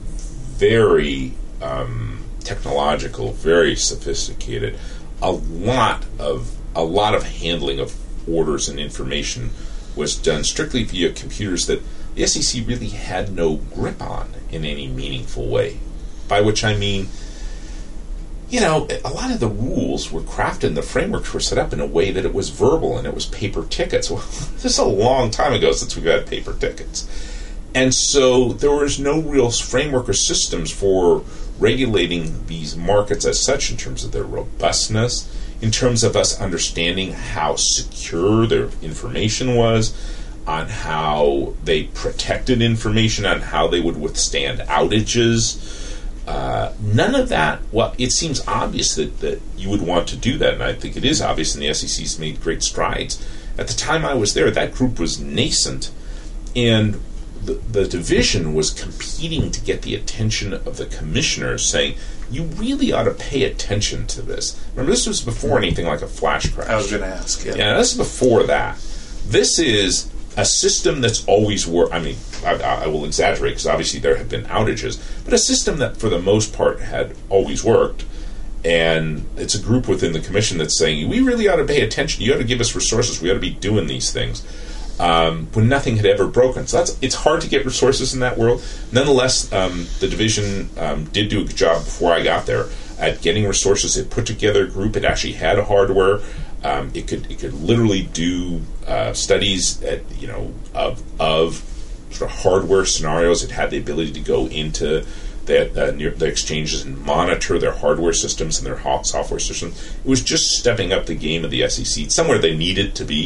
very um, technological, very sophisticated. A lot of a lot of handling of orders and information was done strictly via computers that the S E C really had no grip on in any meaningful way. By which I mean, you know, a lot of the rules were crafted and the frameworks were set up in a way that it was verbal and it was paper tickets. Well, this is a long time ago since we've had paper tickets. And so there was no real framework or systems for regulating these markets as such in terms of their robustness, in terms of us understanding how secure their information was, on how they protected information, on how they would withstand outages. Uh, none of that, well, it seems obvious that, that you would want to do that, and I think it is obvious, and the S E C's made great strides. At the time I was there, that group was nascent, and the, the division was competing to get the attention of the commissioners, saying, you really ought to pay attention to this. Remember, this was before anything like a flash crash. I was going to ask, yeah. Yeah, this is before that. This is a system that's always worked. I mean, I, I will exaggerate because obviously there have been outages, but a system that for the most part had always worked. And it's a group within the commission that's saying, we really ought to pay attention. You ought to give us resources. We ought to be doing these things. Um, when nothing had ever broken. So that's, it's hard to get resources in that world. Nonetheless, um, the division um, did do a good job before I got there at getting resources. It put together a group. It actually had a hardware. Um, it could it could literally do uh, studies at, you know of of sort of hardware scenarios. It had the ability to go into the, uh, near the exchanges and monitor their hardware systems and their software systems. It was just stepping up the game of the S E C. It's somewhere they needed to be.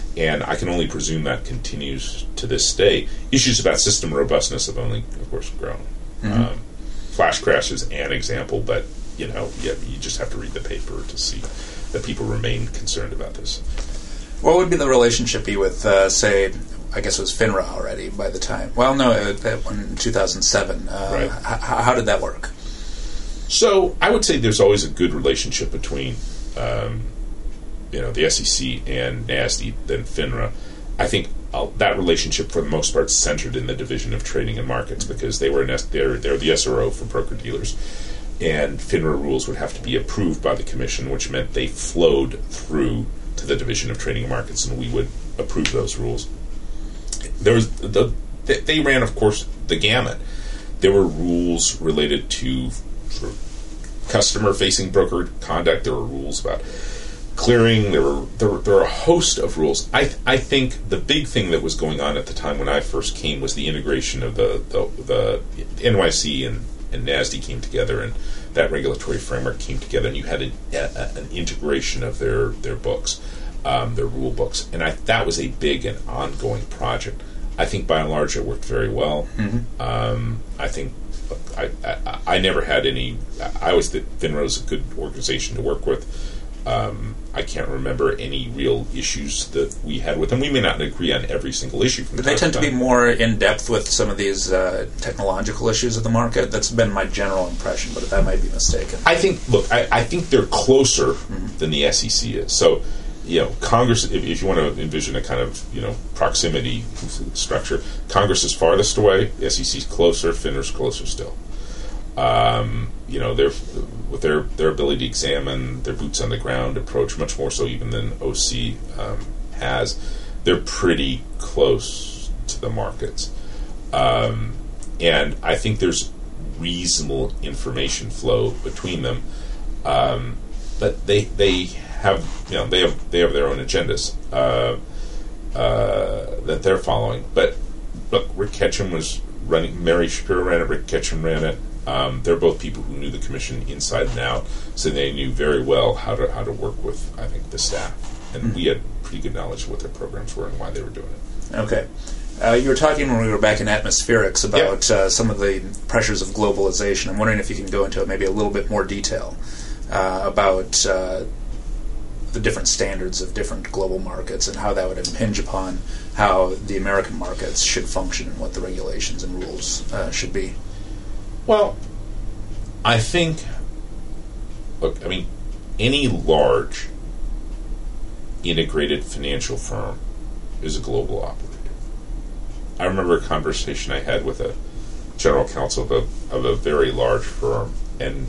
And I can only presume that continues to this day. Issues about system robustness have only, of course, grown. Mm-hmm. Um, flash crash is an example, but you know, yeah, you just have to read the paper to see that people remain concerned about this. What would be the relationship be with, uh, say, I guess it was FINRA already by the time? Well, no, it, it, in two thousand seven. Uh, right. h- how did that work? So I would say there's always a good relationship between, um, you know, the S E C and NASD, then FINRA. I think uh, that relationship, for the most part, centered in the Division of Trading and Markets, because they were an S- they're, they're the S R O for broker-dealers. And FINRA rules would have to be approved by the Commission, which meant they flowed through to the Division of Trading and Markets, and we would approve those rules. There was the, they ran, of course, the gamut. There were rules related to sort of customer-facing broker conduct. There were rules about clearing. There were there were, there were a host of rules. I I think the big thing that was going on at the time when I first came was the integration of the the, the N Y C and, and NASD came together, and that regulatory framework came together, and you had a, a, an integration of their their books, um, their rule books, and I, that was a big and ongoing project. I think by and large it worked very well. Mm-hmm. Um, I think I, I I never had any. I always think FINRA is a good organization to work with. Um, I can't remember any real issues that we had with them. We may not agree on every single issue. From but they tend to, to be more in depth with some of these uh, technological issues of the market. That's been my general impression, but that might be mistaken. I think. Look, I, I think they're closer mm-hmm. than the S E C is. So, you know, Congress. If, if you want to envision a kind of you know proximity structure, Congress is farthest away. The S E C is closer. FINRA's closer still. Um, you know, they're with their their ability to examine, their boots on the ground approach, much more so even than O C um, has. They're pretty close to the markets, um, and I think there's reasonable information flow between them. Um, but they they have you know they have they have their own agendas uh, uh, that they're following. But look, Rick Ketchum was running. Mary Shapiro ran it. Rick Ketchum ran it. Um, they're both people who knew the Commission inside and out, so they knew very well how to how to work with, I think, the staff. And mm-hmm. we had pretty good knowledge of what their programs were and why they were doing it. Okay. Uh, you were talking when we were back in Atmospherics about yep. uh, some of the pressures of globalization. I'm wondering if you can go into maybe a little bit more detail uh, about uh, the different standards of different global markets and how that would impinge upon how the American markets should function and what the regulations and rules uh, should be. Well, I think, look, I mean, any large integrated financial firm is a global operator. I remember a conversation I had with a general counsel of a, of a very large firm, and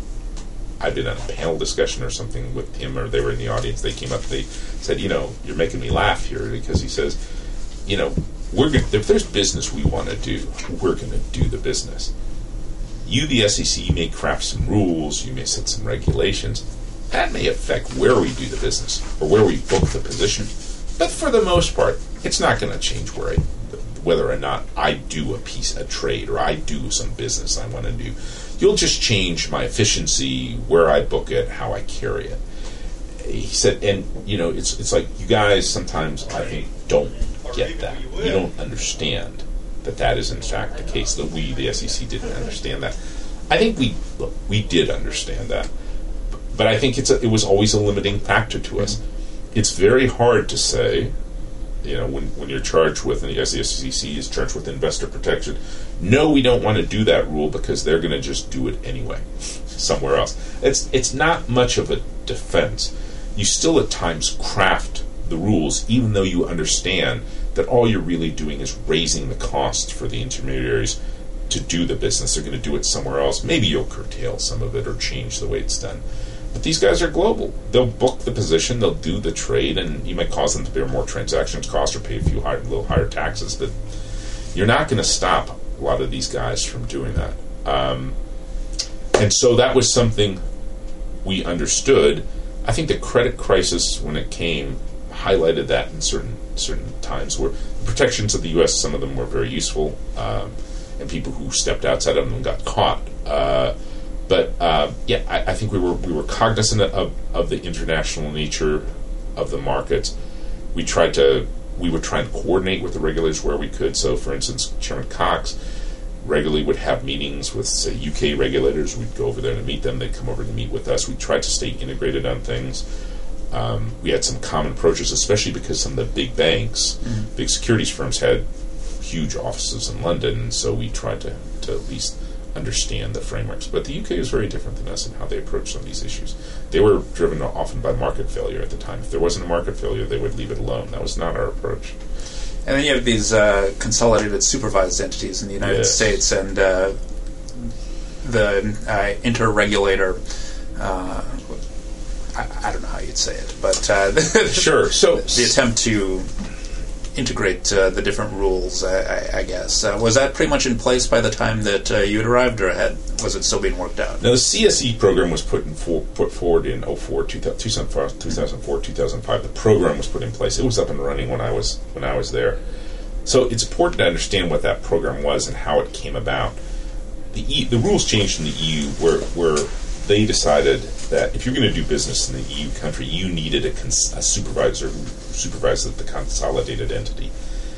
I'd been on a panel discussion or something with him, or they were in the audience. They came up, they said, you know, you're making me laugh here, because he says, you know, we're gonna, if there's business we want to do, we're going to do the business. You, the S E C, may craft some rules, you may set some regulations. That may affect where we do the business or where we book the position. But for the most part, it's not going to change where I, whether or not I do a piece, a trade, or I do some business I want to do. You'll just change my efficiency, where I book it, how I carry it. He said, and, you know, it's it's like you guys sometimes, I think, don't get that. You don't understand that that is in fact the case, that we, the S E C, didn't understand that. I think we look, we did understand that, but I think it's a, it was always a limiting factor to us. It's very hard to say, you know, when, when you're charged with, and the S E C is charged with investor protection, no, we don't want to do that rule because they're going to just do it anyway somewhere else. It's it's not much of a defense. You still at times craft the rules, even though you understand that all you're really doing is raising the cost for the intermediaries to do the business. They're going to do it somewhere else. Maybe you'll curtail some of it or change the way it's done. But these guys are global. They'll book the position, they'll do the trade, and you might cause them to bear more transactions costs or pay a few higher, little higher taxes, but you're not going to stop a lot of these guys from doing that. Um, and so that was something we understood. I think the credit crisis, when it came, highlighted that in certain certain times where the protections of the U S, some of them were very useful, um, and people who stepped outside of them got caught. Uh, but uh, yeah, I, I think we were we were cognizant of, of the international nature of the markets, we tried to, we would try and coordinate with the regulators where we could. So, for instance, Chairman Cox regularly would have meetings with, say, U K regulators. We'd go over there to meet them. They'd come over to meet with us. We tried to stay integrated on things. Um, we had some common approaches, especially because some of the big banks, mm-hmm. big securities firms had huge offices in London, and so we tried to, to at least understand the frameworks. But the U K is very different than us in how they approach some of these issues. They were driven often by market failure at the time. If there wasn't a market failure, they would leave it alone. That was not our approach. And then you have these uh, consolidated supervised entities in the United yes. States, and uh, the uh, interregulator. Uh, I, I don't know how you'd say it, but uh, sure. So the attempt to integrate uh, the different rules, I, I, I guess, uh, was that pretty much in place by the time that uh, you had arrived, or had was it still being worked out? Now, the C S E program was put in for, put forward in oh four, two thousand four, two thousand five. The program was put in place. It was up and running when I was when I was there. So it's important to understand what that program was and how it came about. The e, the rules changed in the E U where where they decided that if you're going to do business in the E U country, you needed a, cons- a supervisor who supervised the consolidated entity.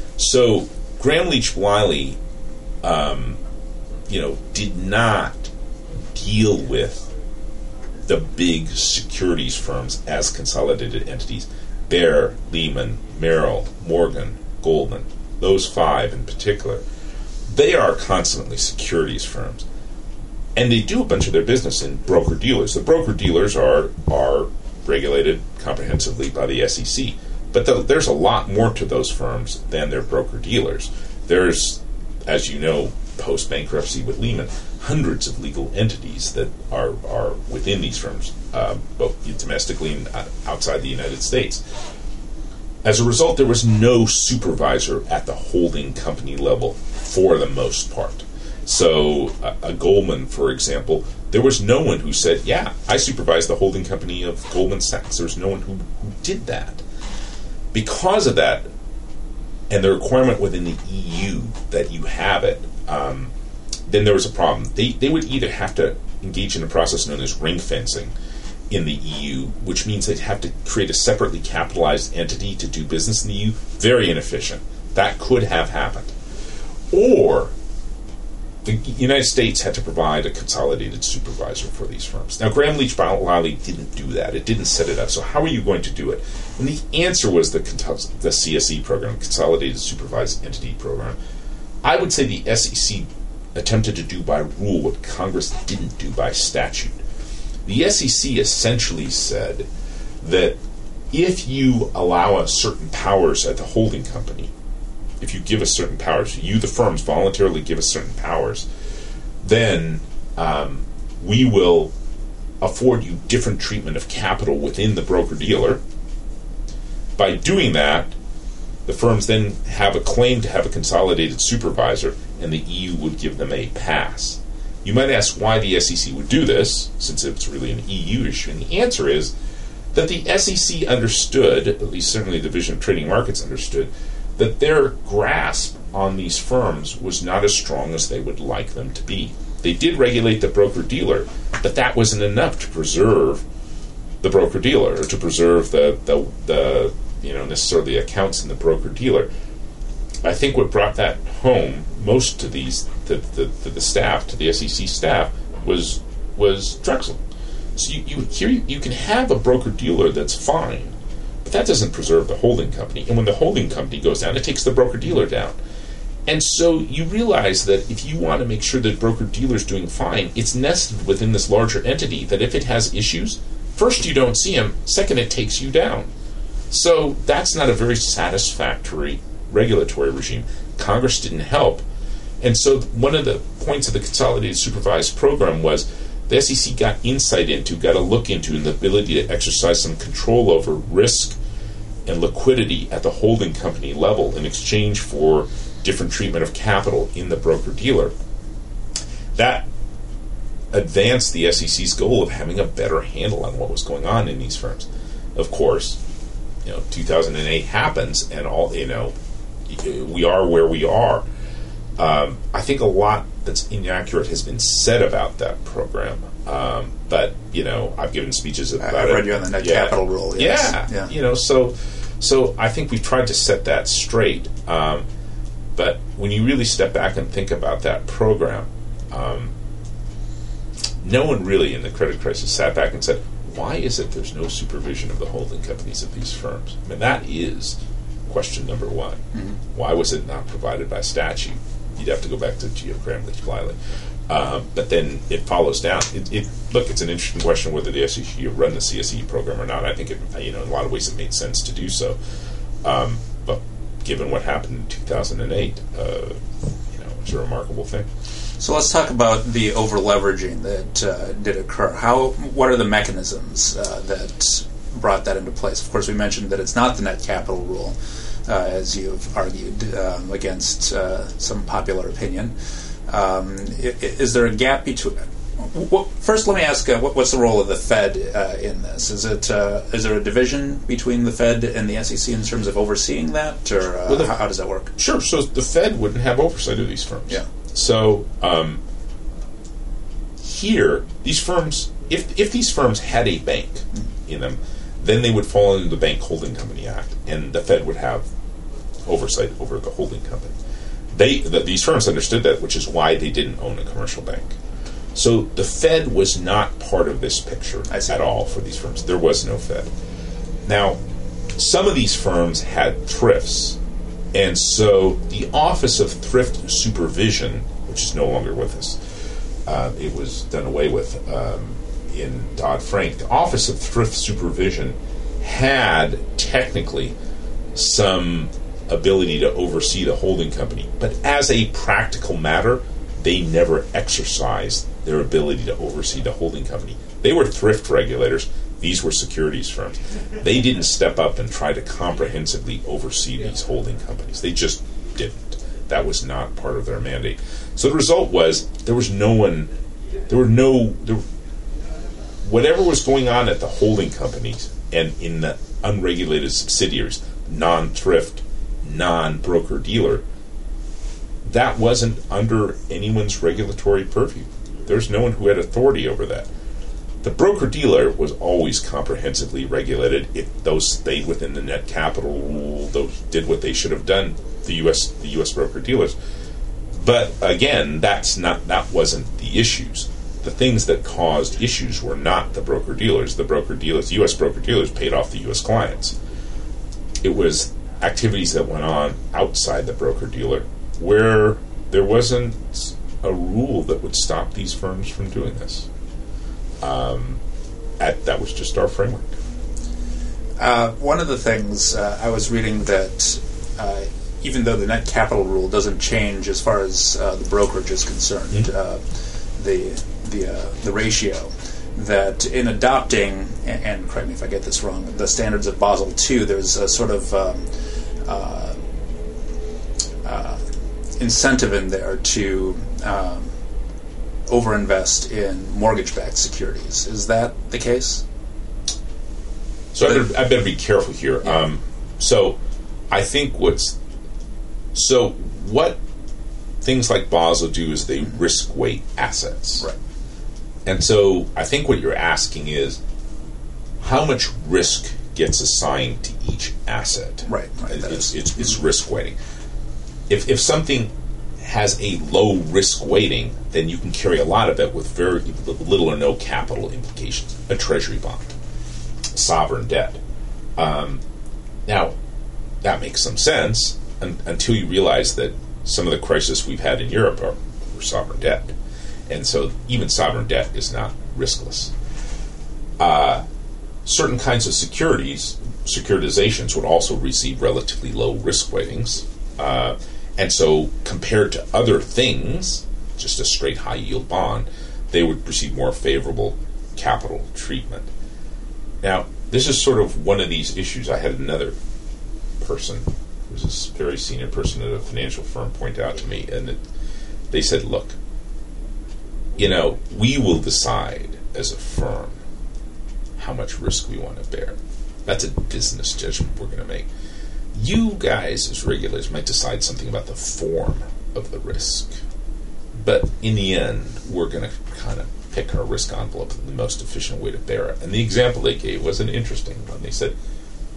So Graham Leach Bliley, um, you know, did not deal with the big securities firms as consolidated entities. Bear, Lehman, Merrill, Morgan, Goldman, those five in particular, they are constantly securities firms. And they do a bunch of their business in broker-dealers. The broker-dealers are are regulated comprehensively by the S E C. But the, there's a lot more to those firms than their broker-dealers. There's, as you know, post-bankruptcy with Lehman, hundreds of legal entities that are, are within these firms, uh, both domestically and outside the United States. As a result, there was no supervisor at the holding company level for the most part. So a, a Goldman, for example, there was no one who said, yeah, I supervise the holding company of Goldman Sachs. There's no one who, who did that. Because of that, and the requirement within the E U that you have it, um, then there was a problem. They, they would either have to engage in a process known as ring fencing in the E U, which means they'd have to create a separately capitalized entity to do business in the E U. Very inefficient. That could have happened. Or the United States had to provide a consolidated supervisor for these firms. Now, Graham Leach Bliley didn't do that. It didn't set it up. So how are you going to do it? And the answer was the, the C S E program, Consolidated Supervised Entity Program. I would say the S E C attempted to do by rule what Congress didn't do by statute. The S E C essentially said that if you allow us certain powers at the holding company, if you give us certain powers, you, the firms, voluntarily give us certain powers, then um, we will afford you different treatment of capital within the broker-dealer. By doing that, the firms then have a claim to have a consolidated supervisor, and the E U would give them a pass. You might ask why the S E C would do this, since it's really an E U issue, and the answer is that the S E C understood, at least certainly the Division of Trading Markets understood, that their grasp on these firms was not as strong as they would like them to be. They did regulate the broker-dealer, but that wasn't enough to preserve the broker-dealer, or to preserve the, the, the you know, necessarily accounts in the broker-dealer. I think what brought that home most to these, to, to, to the staff, to the S E C staff, was was Drexel. So you, you here you, you can have a broker-dealer that's fine, but that doesn't preserve the holding company. And when the holding company goes down, it takes the broker-dealer down. And so you realize that if you want to make sure that broker-dealer's doing fine, it's nested within this larger entity that if it has issues, first, you don't see them, second, it takes you down. So that's not a very satisfactory regulatory regime. Congress didn't help. And so one of the points of the Consolidated Supervised Program was the S E C got insight into, got a look into, and the ability to exercise some control over risk and liquidity at the holding company level in exchange for different treatment of capital in the broker-dealer. That advanced the S E C's goal of having a better handle on what was going on in these firms. Of course, you know, two thousand eight happens, and all you know, we are where we are. Um, I think a lot that's inaccurate has been said about that program, um, but you know, I've given speeches about I, I it. read you on the net yeah. capital rule. Yes. Yeah, yeah, you know, so So I think we've tried to set that straight. Um, but when you really step back and think about that program, um, no one really in the credit crisis sat back and said, why is it there's no supervision of the holding companies of these firms? I mean, that is question number one. Mm-hmm. Why was it not provided by statute? You'd have to go back to Geo Cramley-Bliley. Uh, but then it follows down. It, it, look, it's an interesting question whether the S E C run the C S E program or not. I think, it, you know, in a lot of ways it made sense to do so. Um, but given what happened in two thousand eight, uh, you know, it's a remarkable thing. So let's talk about the over-leveraging that uh, did occur. How? What are the mechanisms uh, that brought that into place? Of course, we mentioned that it's not the net capital rule, uh, as you've argued, um, against uh, some popular opinion. Um, is, is there a gap between... What, first, let me ask, uh, what, what's the role of the Fed uh, in this? Is it uh, is there a division between the Fed and the S E C in terms of overseeing that, or uh, well, the, how, how does that work? Sure. So the Fed wouldn't have oversight of these firms. Yeah. So um, here, these firms, if if these firms had a bank mm-hmm. in them, then they would fall under the Bank Holding Company Act, and the Fed would have oversight over the holding company. They the, these firms understood that, which is why they didn't own a commercial bank. So the Fed was not part of this picture at all for these firms. There was no Fed. Now, some of these firms had thrifts, and so the Office of Thrift Supervision, which is no longer with us, uh, it was done away with um, in Dodd-Frank. The Office of Thrift Supervision had technically some ability to oversee the holding company, but as a practical matter, they never exercised their ability to oversee the holding company. They were thrift regulators. These were securities firms. They didn't step up and try to comprehensively oversee these holding companies. They just didn't. That was not part of their mandate. So the result was there was no one, there were no, there, whatever was going on at the holding companies and in the unregulated subsidiaries, non-thrift, non-broker-dealer, that wasn't under anyone's regulatory purview. There's no one who had authority over that. The broker-dealer was always comprehensively regulated. If those stayed within the net capital rule, those did what they should have done, the U S the U S broker-dealers. But again, that's not that wasn't the issues. The things that caused issues were not the broker-dealers. The broker-dealers, U S broker-dealers paid off the U S clients. It was activities that went on outside the broker-dealer where there wasn't a rule that would stop these firms from doing this. Um, at, that was just our framework. Uh, one of the things uh, I was reading that uh, even though the net capital rule doesn't change as far as uh, the brokerage is concerned, mm-hmm. uh, the the uh, the ratio, that in adopting, and, and correct me if I get this wrong, the standards of Basel two, there's a sort of um, uh, uh, incentive in there to um, overinvest in mortgage-backed securities. Is that the case? So I better, I better be careful here. Yeah. Um, so I think what's so what things like Basel do is they risk weight assets, right? And so I think what you're asking is how much risk gets assigned to each asset. Right. right it's, it's, it's risk weighting. If if something has a low risk weighting, then you can carry a lot of it with very little or no capital implications. A treasury bond, sovereign debt. Um, now, that makes some sense un- until you realize that some of the crises we've had in Europe are, are sovereign debt. And so even sovereign debt is not riskless. Uh, certain kinds of securities, securitizations, would also receive relatively low risk weightings. Uh, and so compared to other things, just a straight high-yield bond, they would receive more favorable capital treatment. Now, this is sort of one of these issues. I had another person, who was a very senior person at a financial firm, point out to me, and it, they said, look, you know, we will decide as a firm how much risk we want to bear. That's a business judgment we're going to make. You guys, as regulators, might decide something about the form of the risk. But in the end, we're going to kind of pick our risk envelope, the most efficient way to bear it. And the example they gave was an interesting one. They said,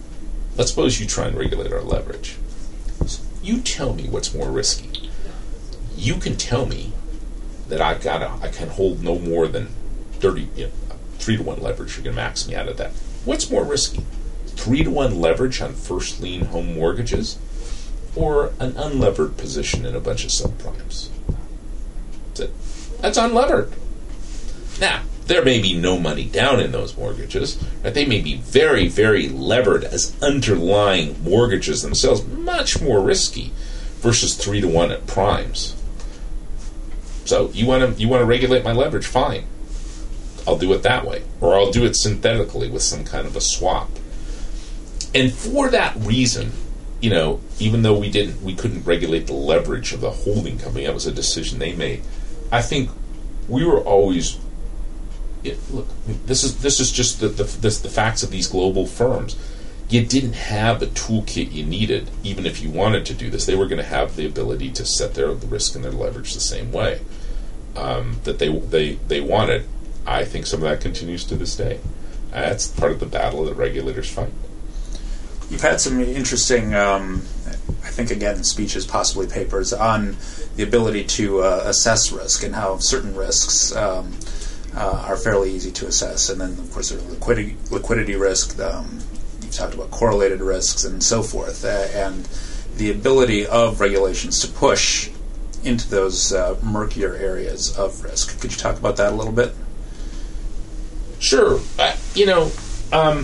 let's suppose you try and regulate our leverage. You tell me what's more risky. You can tell me that I've got a, I can hold no more than thirty, you know, three to one leverage. You're going to max me out of that. What's more risky? Three to one leverage on first lien home mortgages, or an unlevered position in a bunch of subprimes? That's unlevered. Now, there may be no money down in those mortgages, right? They may be very, very levered as underlying mortgages themselves, much more risky versus three to one at primes. So you want to you want to regulate my leverage? Fine, I'll do it that way, or I'll do it synthetically with some kind of a swap. And for that reason, you know, even though we didn't, we couldn't regulate the leverage of the holding company, that was a decision they made. I think we were always, it, look, this is this is just the the, this, the facts of these global firms. You didn't have the toolkit you needed, even if you wanted to do this. They were going to have the ability to set their the risk and their leverage the same way um, that they they they wanted. I think some of that continues to this day. Uh, that's part of the battle that regulators fight. You've had some interesting, um, I think, again, speeches, possibly papers, on the ability to uh, assess risk and how certain risks um, uh, are fairly easy to assess. And then, of course, there's liquidity, liquidity risk. Um, you've talked about correlated risks and so forth. Uh, and the ability of regulations to push into those uh, murkier areas of risk. Could you talk about that a little bit? Sure. Uh, you know... Um,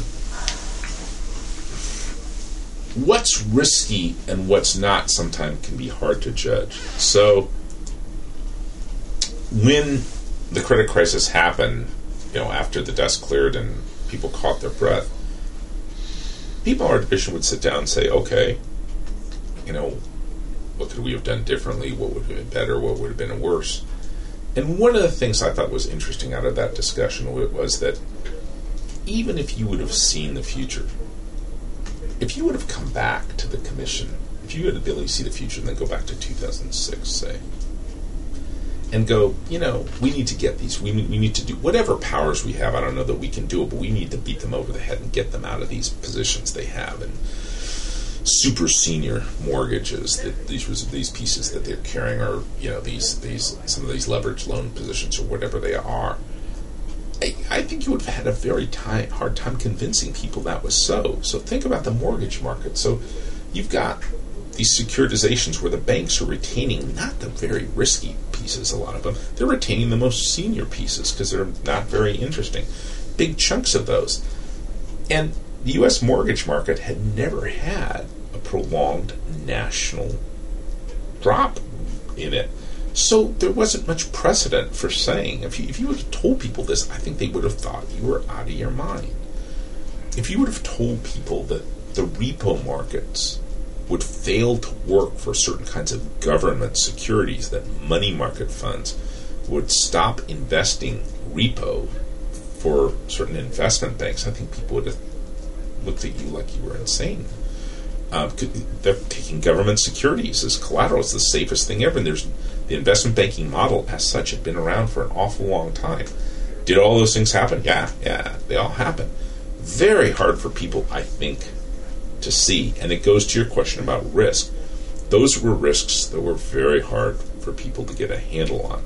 What's risky and what's not sometimes can be hard to judge. So when the credit crisis happened, you know, after the dust cleared and people caught their breath, people in our division would sit down and say, okay, you know, what could we have done differently? What would have been better? What would have been worse? And one of the things I thought was interesting out of that discussion was that even if you would have seen the future, if you would have come back to the commission, if you had the ability to see the future and then go back to two thousand six, say, and go, you know, we need to get these, we need, we need to do whatever powers we have, I don't know that we can do it, but we need to beat them over the head and get them out of these positions they have, and super senior mortgages, that these these pieces that they're carrying are, you know, these, these some of these leveraged loan positions or whatever they are. I, I think you would have had a very time, hard time convincing people that was so. So think about the mortgage market. So you've got these securitizations where the banks are retaining not the very risky pieces, a lot of them. They're retaining the most senior pieces because they're not very interesting. Big chunks of those. And the U S mortgage market had never had a prolonged national drop in it. So there wasn't much precedent for saying, if you, if you would have told people this, I think they would have thought you were out of your mind. If you would have told people that the repo markets would fail to work for certain kinds of government securities, that money market funds would stop investing repo for certain investment banks, I think people would have looked at you like you were insane. Uh, they're taking government securities as collateral. It's the safest thing ever. And there's the investment banking model as such had been around for an awful long time. Did all those things happen? Yeah, yeah, they all happen. Very hard for people, I think, to see. And it goes to your question about risk. Those were risks that were very hard for people to get a handle on.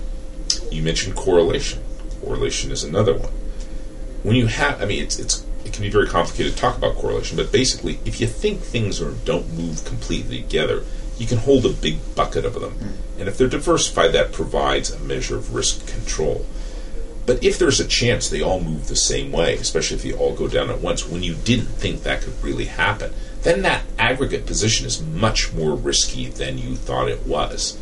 You mentioned correlation. Correlation is another one. When you have, I mean, it's it's it can be very complicated to talk about correlation, but basically, if you think things are, don't move completely together, you can hold a big bucket of them. Mm. And if they're diversified, that provides a measure of risk control. But if there's a chance they all move the same way, especially if they all go down at once, when you didn't think that could really happen, then that aggregate position is much more risky than you thought it was.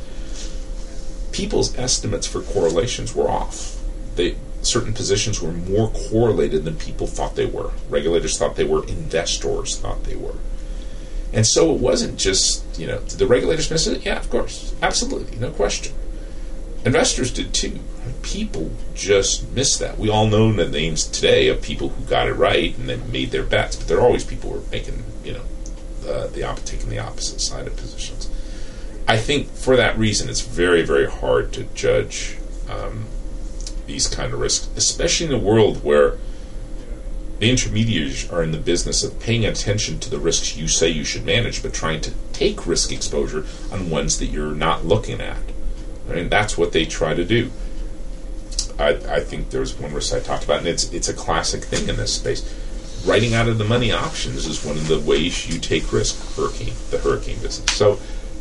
People's estimates for correlations were off. They certain positions were more correlated than people thought they were. Regulators thought they were. Investors thought they were. And so it wasn't just, you know, did the regulators miss it? Yeah, of course. Absolutely. No question. Investors did too. People just missed that. We all know the names today of people who got it right and then made their bets, but there are always people who are making, you know, uh, the op- taking the opposite side of positions. I think for that reason, it's very, very hard to judge um, these kind of risks, especially in a world where The intermediaries are in the business of paying attention to the risks you say you should manage, but trying to take risk exposure on ones that you're not looking at. I mean, that's what they try to do. I, I think there was one risk I talked about, and it's it's a classic thing in this space. Writing out of the money options is one of the ways you take risk. Hurricane, the hurricane business. So,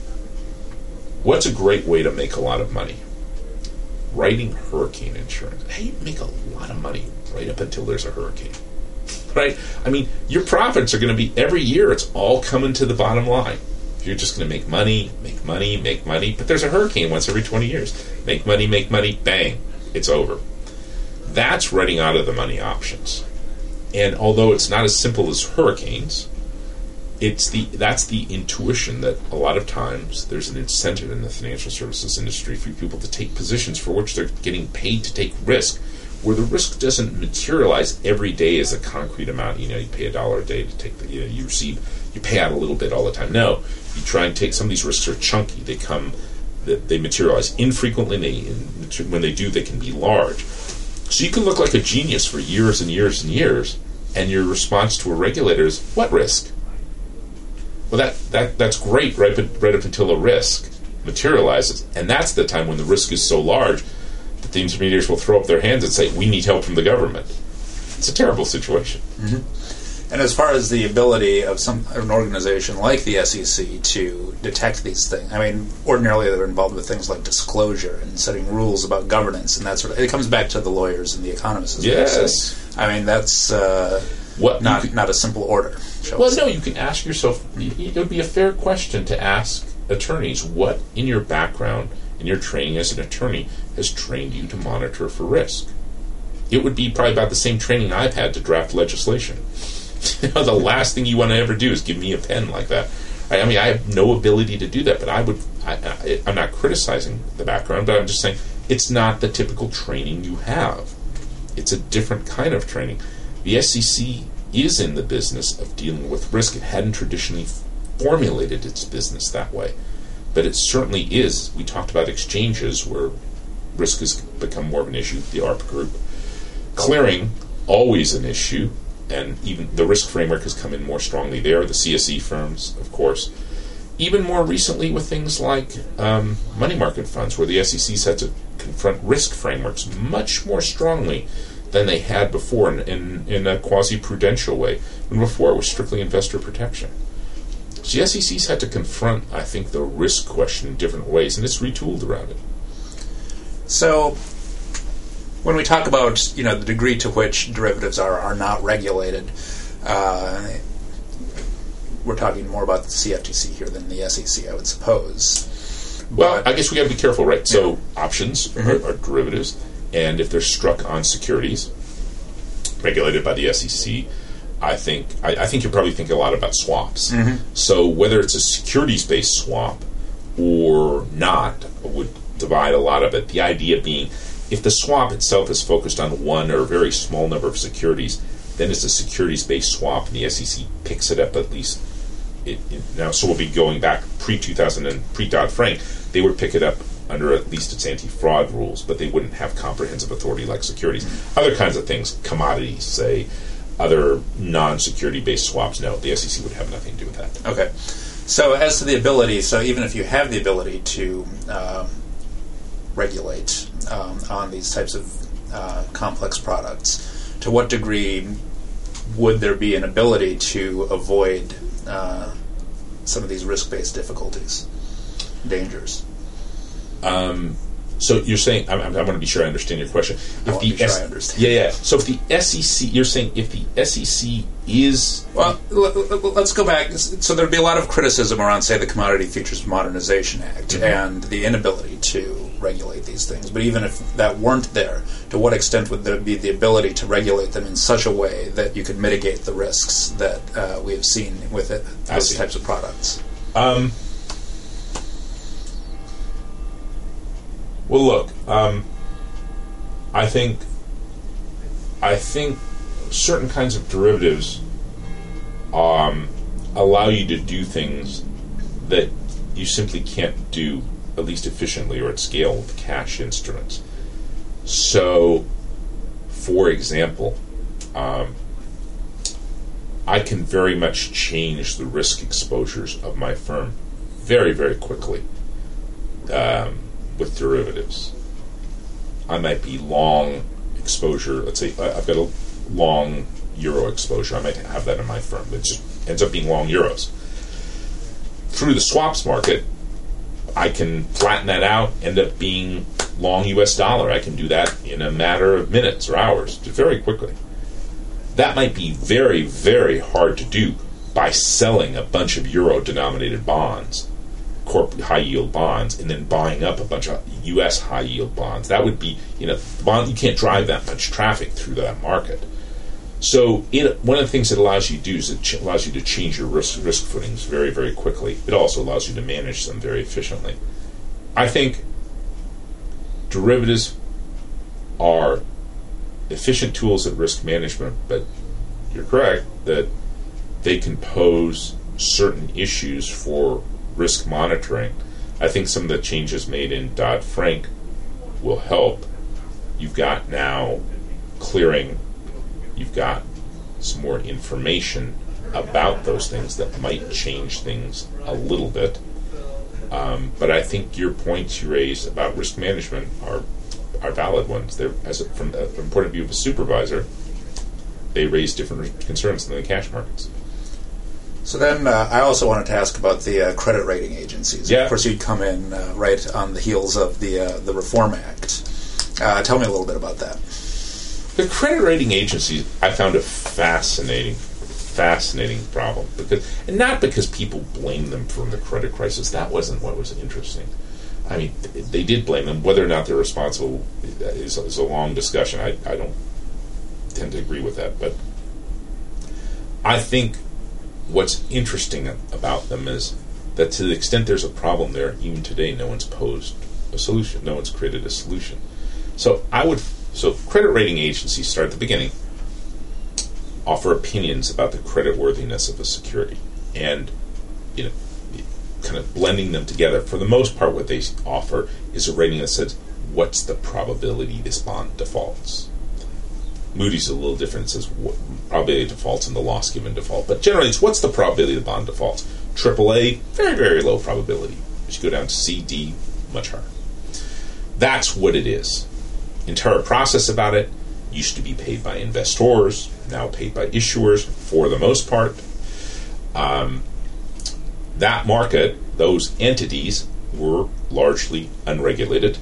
what's a great way to make a lot of money? Writing hurricane insurance. Hey, you make a lot of money right up until there's a hurricane. Right? I mean, your profits are going to be, every year, it's all coming to the bottom line. You're just going to make money, make money, make money. But there's a hurricane once every twenty years. Make money, make money, bang, it's over. That's writing out of the money options. And although it's not as simple as hurricanes, it's the that's the intuition that a lot of times there's an incentive in the financial services industry for people to take positions for which they're getting paid to take risk, where the risk doesn't materialize every day as a concrete amount. You know, you pay a dollar a day to take the, you know, you receive, you pay out a little bit all the time. No, you try and take, some of these risks are chunky. They come, they materialize infrequently. They, when they do, they can be large. So you can look like a genius for years and years and years, and your response to a regulator is, what risk? Well, that, that that's great right, right up until a risk materializes. And that's the time when the risk is so large that the intermediaries will throw up their hands and say, we need help from the government. It's a terrible situation. Mm-hmm. And as far as the ability of some an organization like the S E C to detect these things, I mean, ordinarily they're involved with things like disclosure and setting rules about governance and that sort of. It comes back to the lawyers and the economists. As Yes, I mean that's uh, what not could, not a simple order. Well, no, you can ask yourself. It would be a fair question to ask attorneys: what in your background, in your training as an attorney, has trained you to monitor for risk? It would be probably about the same training I've had to draft legislation. You know, the last thing you want to ever do is give me a pen like that. I, I mean, I have no ability to do that, but I would. I, I, I'm not criticizing the background, but I'm just saying it's not the typical training you have. It's a different kind of training. The S E C is in the business of dealing with risk. It hadn't traditionally formulated its business that way, but it certainly is. We talked about exchanges where risk has become more of an issue. The A R P group, clearing, always an issue. And even the risk framework has come in more strongly there. The C S E firms, of course. Even more recently with things like um, money market funds, where the S E C's had to confront risk frameworks much more strongly than they had before in, in, in a quasi-prudential way, when before it was strictly investor protection. So the S E C's had to confront, I think, the risk question in different ways, and it's retooled around it. So when we talk about, you know, the degree to which derivatives are, are not regulated, uh, we're talking more about the C F T C here than the S E C, I would suppose. Well, but, I guess we got to be careful, right? So yeah. options Mm-hmm. are, are derivatives, and if they're struck on securities regulated by the S E C, I think I, I think you're probably thinking a lot about swaps. Mm-hmm. So whether it's a securities-based swap or not would divide a lot of it. The idea being, if the swap itself is focused on one or a very small number of securities, then it's a securities-based swap, and the S E C picks it up at least. It, it, now, so we'll be going back pre-two thousand and pre-Dodd-Frank. They would pick it up under at least its anti-fraud rules, but they wouldn't have comprehensive authority like securities. Other kinds of things, commodities, say, other non-security-based swaps, no, the S E C would have nothing to do with that. Okay. So as to the ability, so even if you have the ability to um, regulate um, on these types of uh, complex products, to what degree would there be an ability to avoid uh, some of these risk-based difficulties, dangers? Um, so you're saying, I, I want to be sure I understand your question. If I want the to be sure S- I understand. Yeah, yeah. So if the S E C, you're saying if the S E C is... Well, l- l- let's go back. So there'd be a lot of criticism around, say, the Commodity Futures Modernization Act Mm-hmm. and the inability to regulate these things. But even if that weren't there, to what extent would there be the ability to regulate them in such a way that you could mitigate the risks that uh, we have seen with it, those types of products? Um, well, look, um, I think, I think certain kinds of derivatives um, allow you to do things that you simply can't do, at least efficiently or at scale, with cash instruments. So, for example, um, I can very much change the risk exposures of my firm very, very quickly um, with derivatives. I might be long exposure. Let's say I've got a long euro exposure. I might have that in my firm. It just ends up being long euros. Through the swaps market, I can flatten that out, end up being long U S dollar. I can do that in a matter of minutes or hours, very quickly. That might be very, very hard to do by selling a bunch of euro-denominated bonds, corporate high-yield bonds, and then buying up a bunch of U S high-yield bonds. That would be, you know, bond, you can't drive that much traffic through that market. So it, one of the things it allows you to do is it ch- allows you to change your risk, risk footings very, very quickly. It also allows you to manage them very efficiently. I think derivatives are efficient tools at risk management, but you're correct that they can pose certain issues for risk monitoring. I think some of the changes made in Dodd-Frank will help. You've got now clearing, you've got some more information about those things that might change things a little bit. Um, but I think your points you raise about risk management are are valid ones. They're, as a, from, a, from the point of view of a supervisor, they raise different concerns than the cash markets. So then uh, I also wanted to ask about the uh, credit rating agencies. Yeah. Of course, you'd come in uh, right on the heels of the uh, the Reform Act. Uh, tell me a little bit about that. The credit rating agencies, I found a fascinating, fascinating problem. because, And not because people blame them for the credit crisis. That wasn't what was interesting. I mean, they did blame them. Whether or not they're responsible is, is a long discussion. I, I don't tend to agree with that. But I think what's interesting about them is that to the extent there's a problem there, even today, no one's posed a solution. No one's created a solution. So I would... So credit rating agencies start at the beginning, offer opinions about the creditworthiness of a security, and you know, kind of blending them together. For the most part, what they offer is a rating that says, what's the probability this bond defaults? Moody's is a little different. It says what probability defaults and the loss given default. But generally, it's what's the probability the bond defaults? Triple A, very, very low probability. As you go down to C, D, much higher. That's what it is. Entire process about it used to be paid by investors, now paid by issuers for the most part. Um, that market, those entities, were largely unregulated.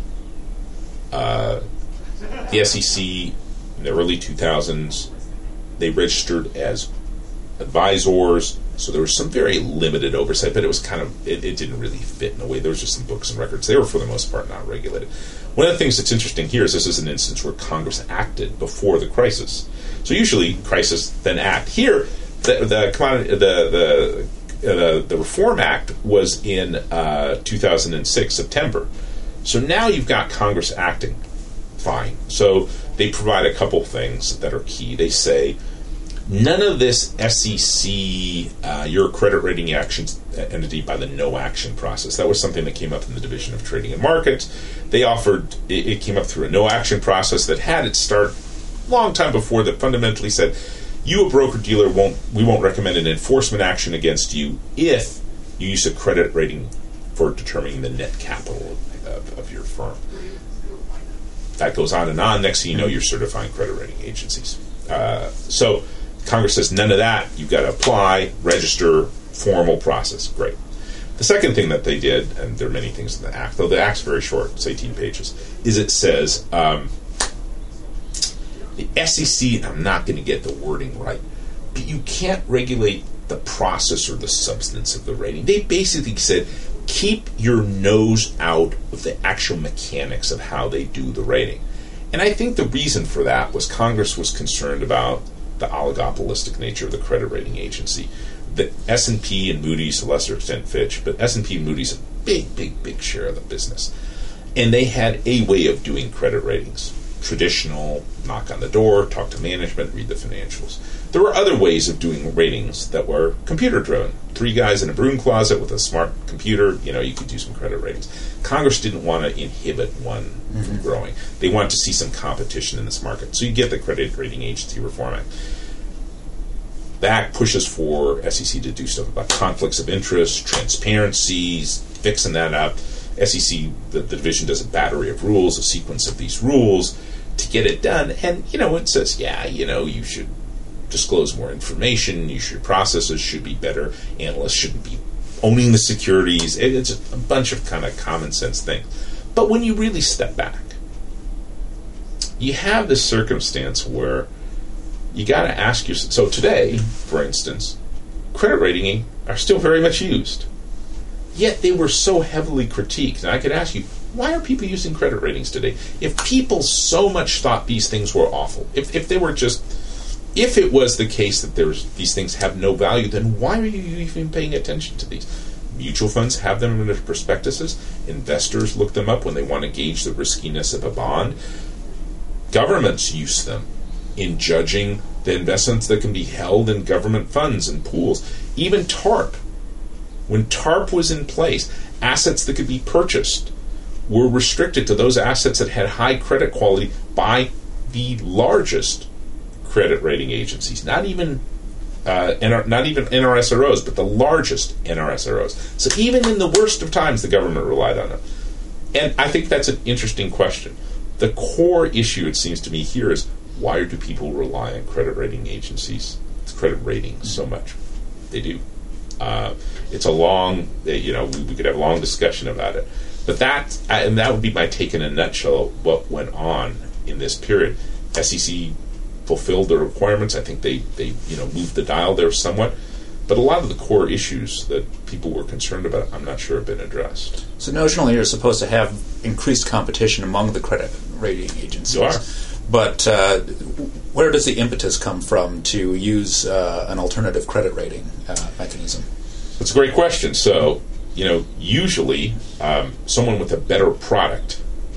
Uh, the S E C in the early two thousands, they registered as advisors, so there was some very limited oversight, but it was kind of, it, it didn't really fit in a way. There was just some books and records. They were, for the most part, not regulated. One of the things that's interesting here is this is an instance where Congress acted before the crisis. So usually, crisis, then act. Here, the the commodity, the the the, the Reform Act was in uh, two thousand six, September. So now you've got Congress acting. Fine. So they provide a couple things that are key. They say, none of this S E C, uh, your credit rating actions entity by the no action process. That was something that came up in the Division of Trading and Markets. They offered, it, it came up through a no action process that had its start a long time before, that fundamentally said, you, a broker dealer, won't we won't recommend an enforcement action against you if you use a credit rating for determining the net capital of, of, of your firm. That goes on and on. Next thing you know, you're certifying credit rating agencies. Uh, so Congress says none of that. You've got to apply, register, formal process. Great. The second thing that they did, and there are many things in the Act, though the Act's very short, it's eighteen pages, is it says um, the S E C, and I'm not going to get the wording right, but you can't regulate the process or the substance of the rating. They basically said, keep your nose out of the actual mechanics of how they do the rating. And I think the reason for that was Congress was concerned about the oligopolistic nature of the credit rating agency. The S and P and Moody's, to a lesser extent Fitch, but S and P and Moody's a big, big, big share of the business. And they had a way of doing credit ratings. Traditional, knock on the door, talk to management, read the financials. There were other ways of doing ratings that were computer-driven. Three guys in a broom closet with a smart computer, you know, you could do some credit ratings. Congress didn't want to inhibit one mm-hmm. from growing. They wanted to see some competition in this market. So you get the Credit Rating Agency Reform Act. that pushes for S E C to do stuff about conflicts of interest, transparencies, fixing that up. S E C, the, the division, does a battery of rules, a sequence of these rules to get it done. And, you know, it says, yeah, you know, you should disclose more information, you should, processes should be better, analysts shouldn't be owning the securities. It, it's a bunch of kind of common sense things. But when you really step back, you have this circumstance where you got to ask yourself. So today, for instance, credit rating are still very much used. Yet they were so heavily critiqued. And I could ask you, why are people using credit ratings today? If people so much thought these things were awful, if if they were just, if it was the case that there's these things have no value, then why are you even paying attention to these? Mutual funds have them in their prospectuses. Investors look them up when they want to gauge the riskiness of a bond. Governments use them in judging the investments that can be held in government funds and pools. Even TARP. When TARP was in place, assets that could be purchased were restricted to those assets that had high credit quality by the largest credit rating agencies. Not even uh, N R, not even N R S R Os, but the largest N R S R Os. So even in the worst of times, the government relied on them. And I think that's an interesting question. The core issue, it seems to me, here is, why do people rely on credit rating agencies, credit ratings, so much? They do. Uh, it's a long, you know, we, we could have a long discussion about it. But that, and that would be my take in a nutshell of what went on in this period. S E C fulfilled their requirements. I think they, they, you know, moved the dial there somewhat. But a lot of the core issues that people were concerned about, I'm not sure have been addressed. So notionally, you're supposed to have increased competition among the credit rating agencies. You are. But uh, where does the impetus come from to use uh, an alternative credit rating uh, mechanism? That's a great question. So, you know, usually um, someone with a better product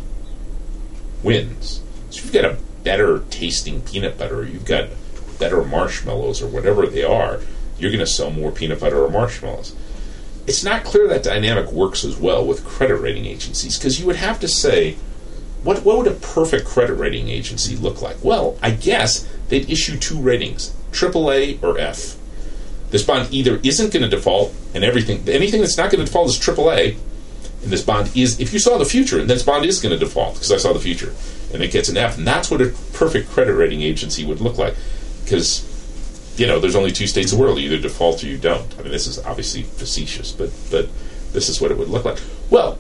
wins. So if you've got a better tasting peanut butter, or you've got better marshmallows or whatever they are, you're going to sell more peanut butter or marshmallows. It's not clear that dynamic works as well with credit rating agencies, because you would have to say, what what would a perfect credit rating agency look like? Well, I guess they'd issue two ratings, triple A or F. This bond either isn't going to default, and everything anything that's not going to default is triple A, and this bond is, if you saw the future, and this bond is going to default, because I saw the future, and it gets an F, and that's what a perfect credit rating agency would look like. Because, you know, there's only two states of the world. You either default or you don't. I mean, this is obviously facetious, but but this is what it would look like. Well,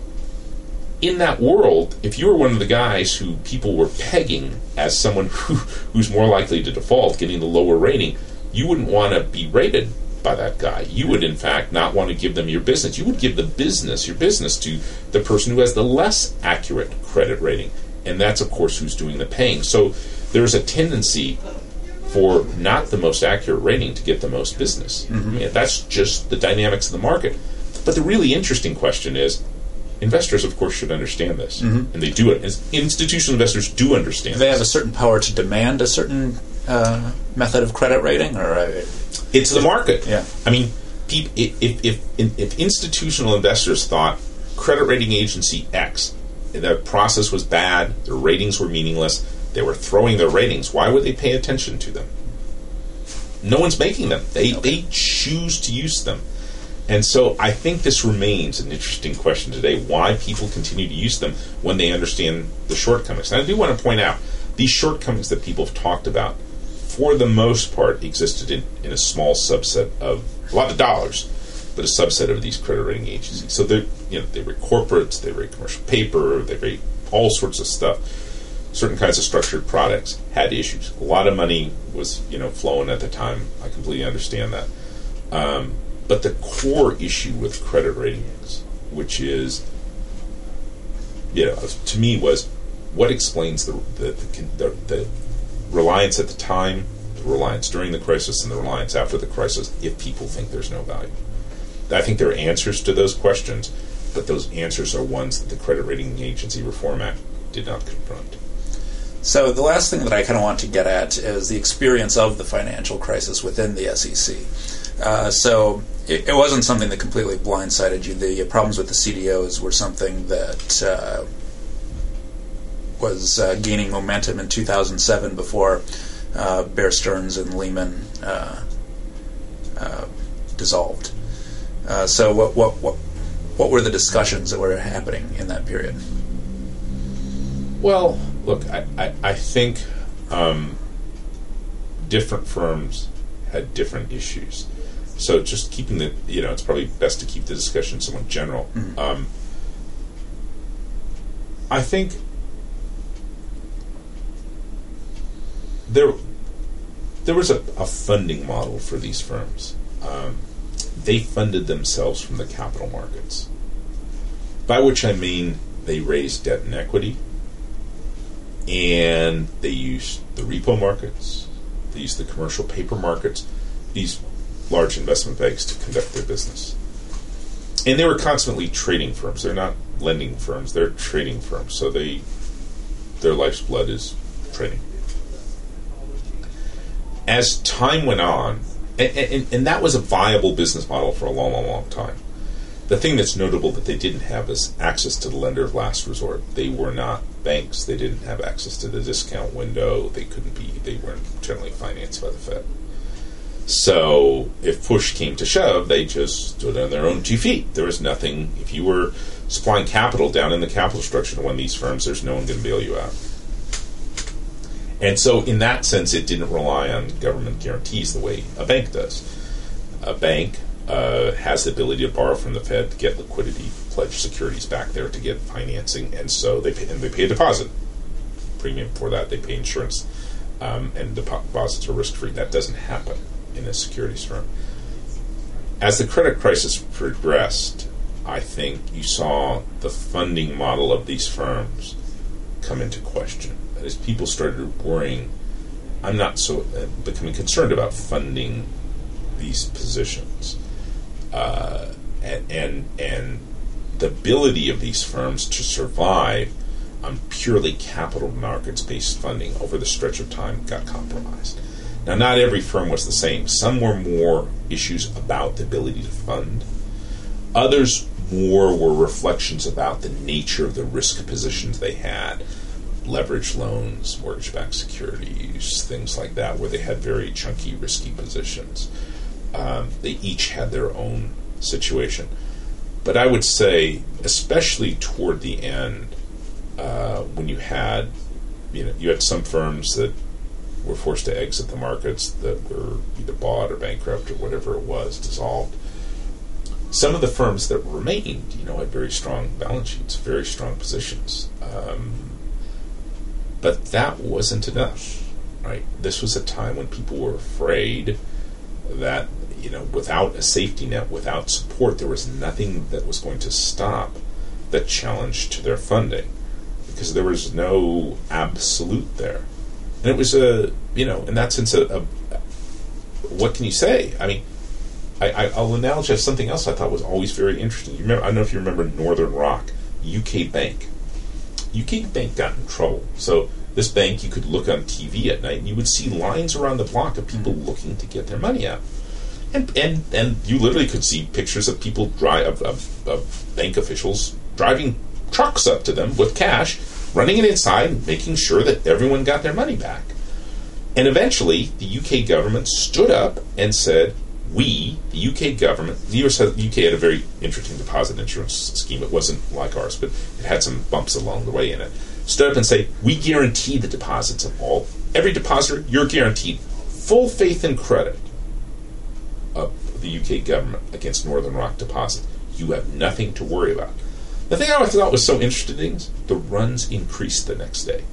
in that world, if you were one of the guys who people were pegging as someone who who's more likely to default, getting the lower rating, you wouldn't want to be rated by that guy. You would, in fact, not want to give them your business. You would give the business, your business, to the person who has the less accurate credit rating. And that's, of course, who's doing the paying. So there's a tendency for not the most accurate rating to get the most business. Mm-hmm. And that's just the dynamics of the market. But the really interesting question is, investors, of course, should understand this. Mm-hmm. And they do it. Institutional investors do understand do they this. have a certain power to demand a certain uh, method of credit rating? Or uh, It's the market. Yeah. I mean, if, if, if, if institutional investors thought credit rating agency X, the process was bad, their ratings were meaningless, they were throwing their ratings, why would they pay attention to them? No one's making them. They okay. they choose to use them. And so I think this remains an interesting question today, why people continue to use them when they understand the shortcomings. And I do want to point out, these shortcomings that people have talked about, for the most part, existed in, in a small subset of, a lot of dollars, but a subset of these credit rating agencies. So they you know, they rate corporates, they rate commercial paper, they rate all sorts of stuff. Certain kinds of structured products had issues. A lot of money was, you know, flowing at the time. I completely understand that. Um, but the core issue with credit ratings, which is, you know, to me was what explains the the, the, the reliance at the time, the reliance during the crisis, and the reliance after the crisis if people think there's no value. I think there are answers to those questions, but those answers are ones that the Credit Rating Agency Reform Act did not confront. So the last thing that I kind of want to get at is the experience of the financial crisis within the S E C. Uh, so it, it wasn't something that completely blindsided you. The problems with the C D Os were something that uh, was uh, gaining momentum in two thousand seven before uh, Bear Stearns and Lehman uh, dissolved. Uh, so what, what what what were the discussions that were happening in that period? Well, look, I, I, I think um, different firms had different issues. So just keeping the, you know, it's probably best to keep the discussion somewhat general. Mm-hmm. Um, I think there there was a, a funding model for these firms. Um, they funded themselves from the capital markets, by which I mean they raised debt and equity, and they used the repo markets, they used the commercial paper markets, these large investment banks to conduct their business. And they were constantly trading firms. They're not lending firms, they're trading firms. So they their life's blood is trading. As time went on, and, and, and that was a viable business model for a long, long, long time. The thing that's notable that they didn't have is access to the lender of last resort. They were not banks. They didn't have access to the discount window. They couldn't be, they weren't generally financed by the Fed. So if push came to shove, they just stood on their own two feet. There was nothing, if you were supplying capital down in the capital structure to one of these firms, there's no one going to bail you out. And so in that sense, it didn't rely on government guarantees the way a bank does. A bank uh, has the ability to borrow from the Fed to get liquidity, pledge securities back there to get financing, and so they pay, and they pay a deposit premium for that. They pay insurance, um, and deposits are risk-free. That doesn't happen in a securities firm. As the credit crisis progressed, I think you saw the funding model of these firms come into question. As people started worrying, I'm not so uh, becoming concerned about funding these positions, uh, and, and and the ability of these firms to survive on purely capital markets-based funding over the stretch of time got compromised. Now, not every firm was the same. Some were more issues about the ability to fund. Others more were reflections about the nature of the risk positions they had. Leveraged loans, mortgage-backed securities, things like that, where they had very chunky, risky positions. Um, they each had their own situation. But I would say, especially toward the end, uh, when you had, you know, you had some firms that were forced to exit the markets, that were either bought or bankrupt or whatever it was, dissolved. Some of the firms that remained, you know, had very strong balance sheets, very strong positions. Um, But that wasn't enough, right? This was a time when people were afraid that, you know, without a safety net, without support, there was nothing that was going to stop the challenge to their funding, because there was no absolute there. And it was a, you know, in that sense, a, a what can you say? I mean, I, I, I'll analogize something else I thought was always very interesting. You remember, I don't know if you remember Northern Rock, U K bank. U K bank got in trouble. So this bank, you could look on T V at night and you would see lines around the block of people looking to get their money out. And and, and you literally could see pictures of people, drive, of, of, of bank officials driving trucks up to them with cash, running it inside, making sure that everyone got their money back. And eventually, the U K government stood up and said, we, the U K government, the U S, U K had a very interesting deposit insurance scheme. It wasn't like ours, but it had some bumps along the way in it. Stood up and say, we guarantee the deposits of all. Every depositor, you're guaranteed full faith and credit of the U K government against Northern Rock deposit. You have nothing to worry about. The thing I thought was so interesting is the runs increased the next day.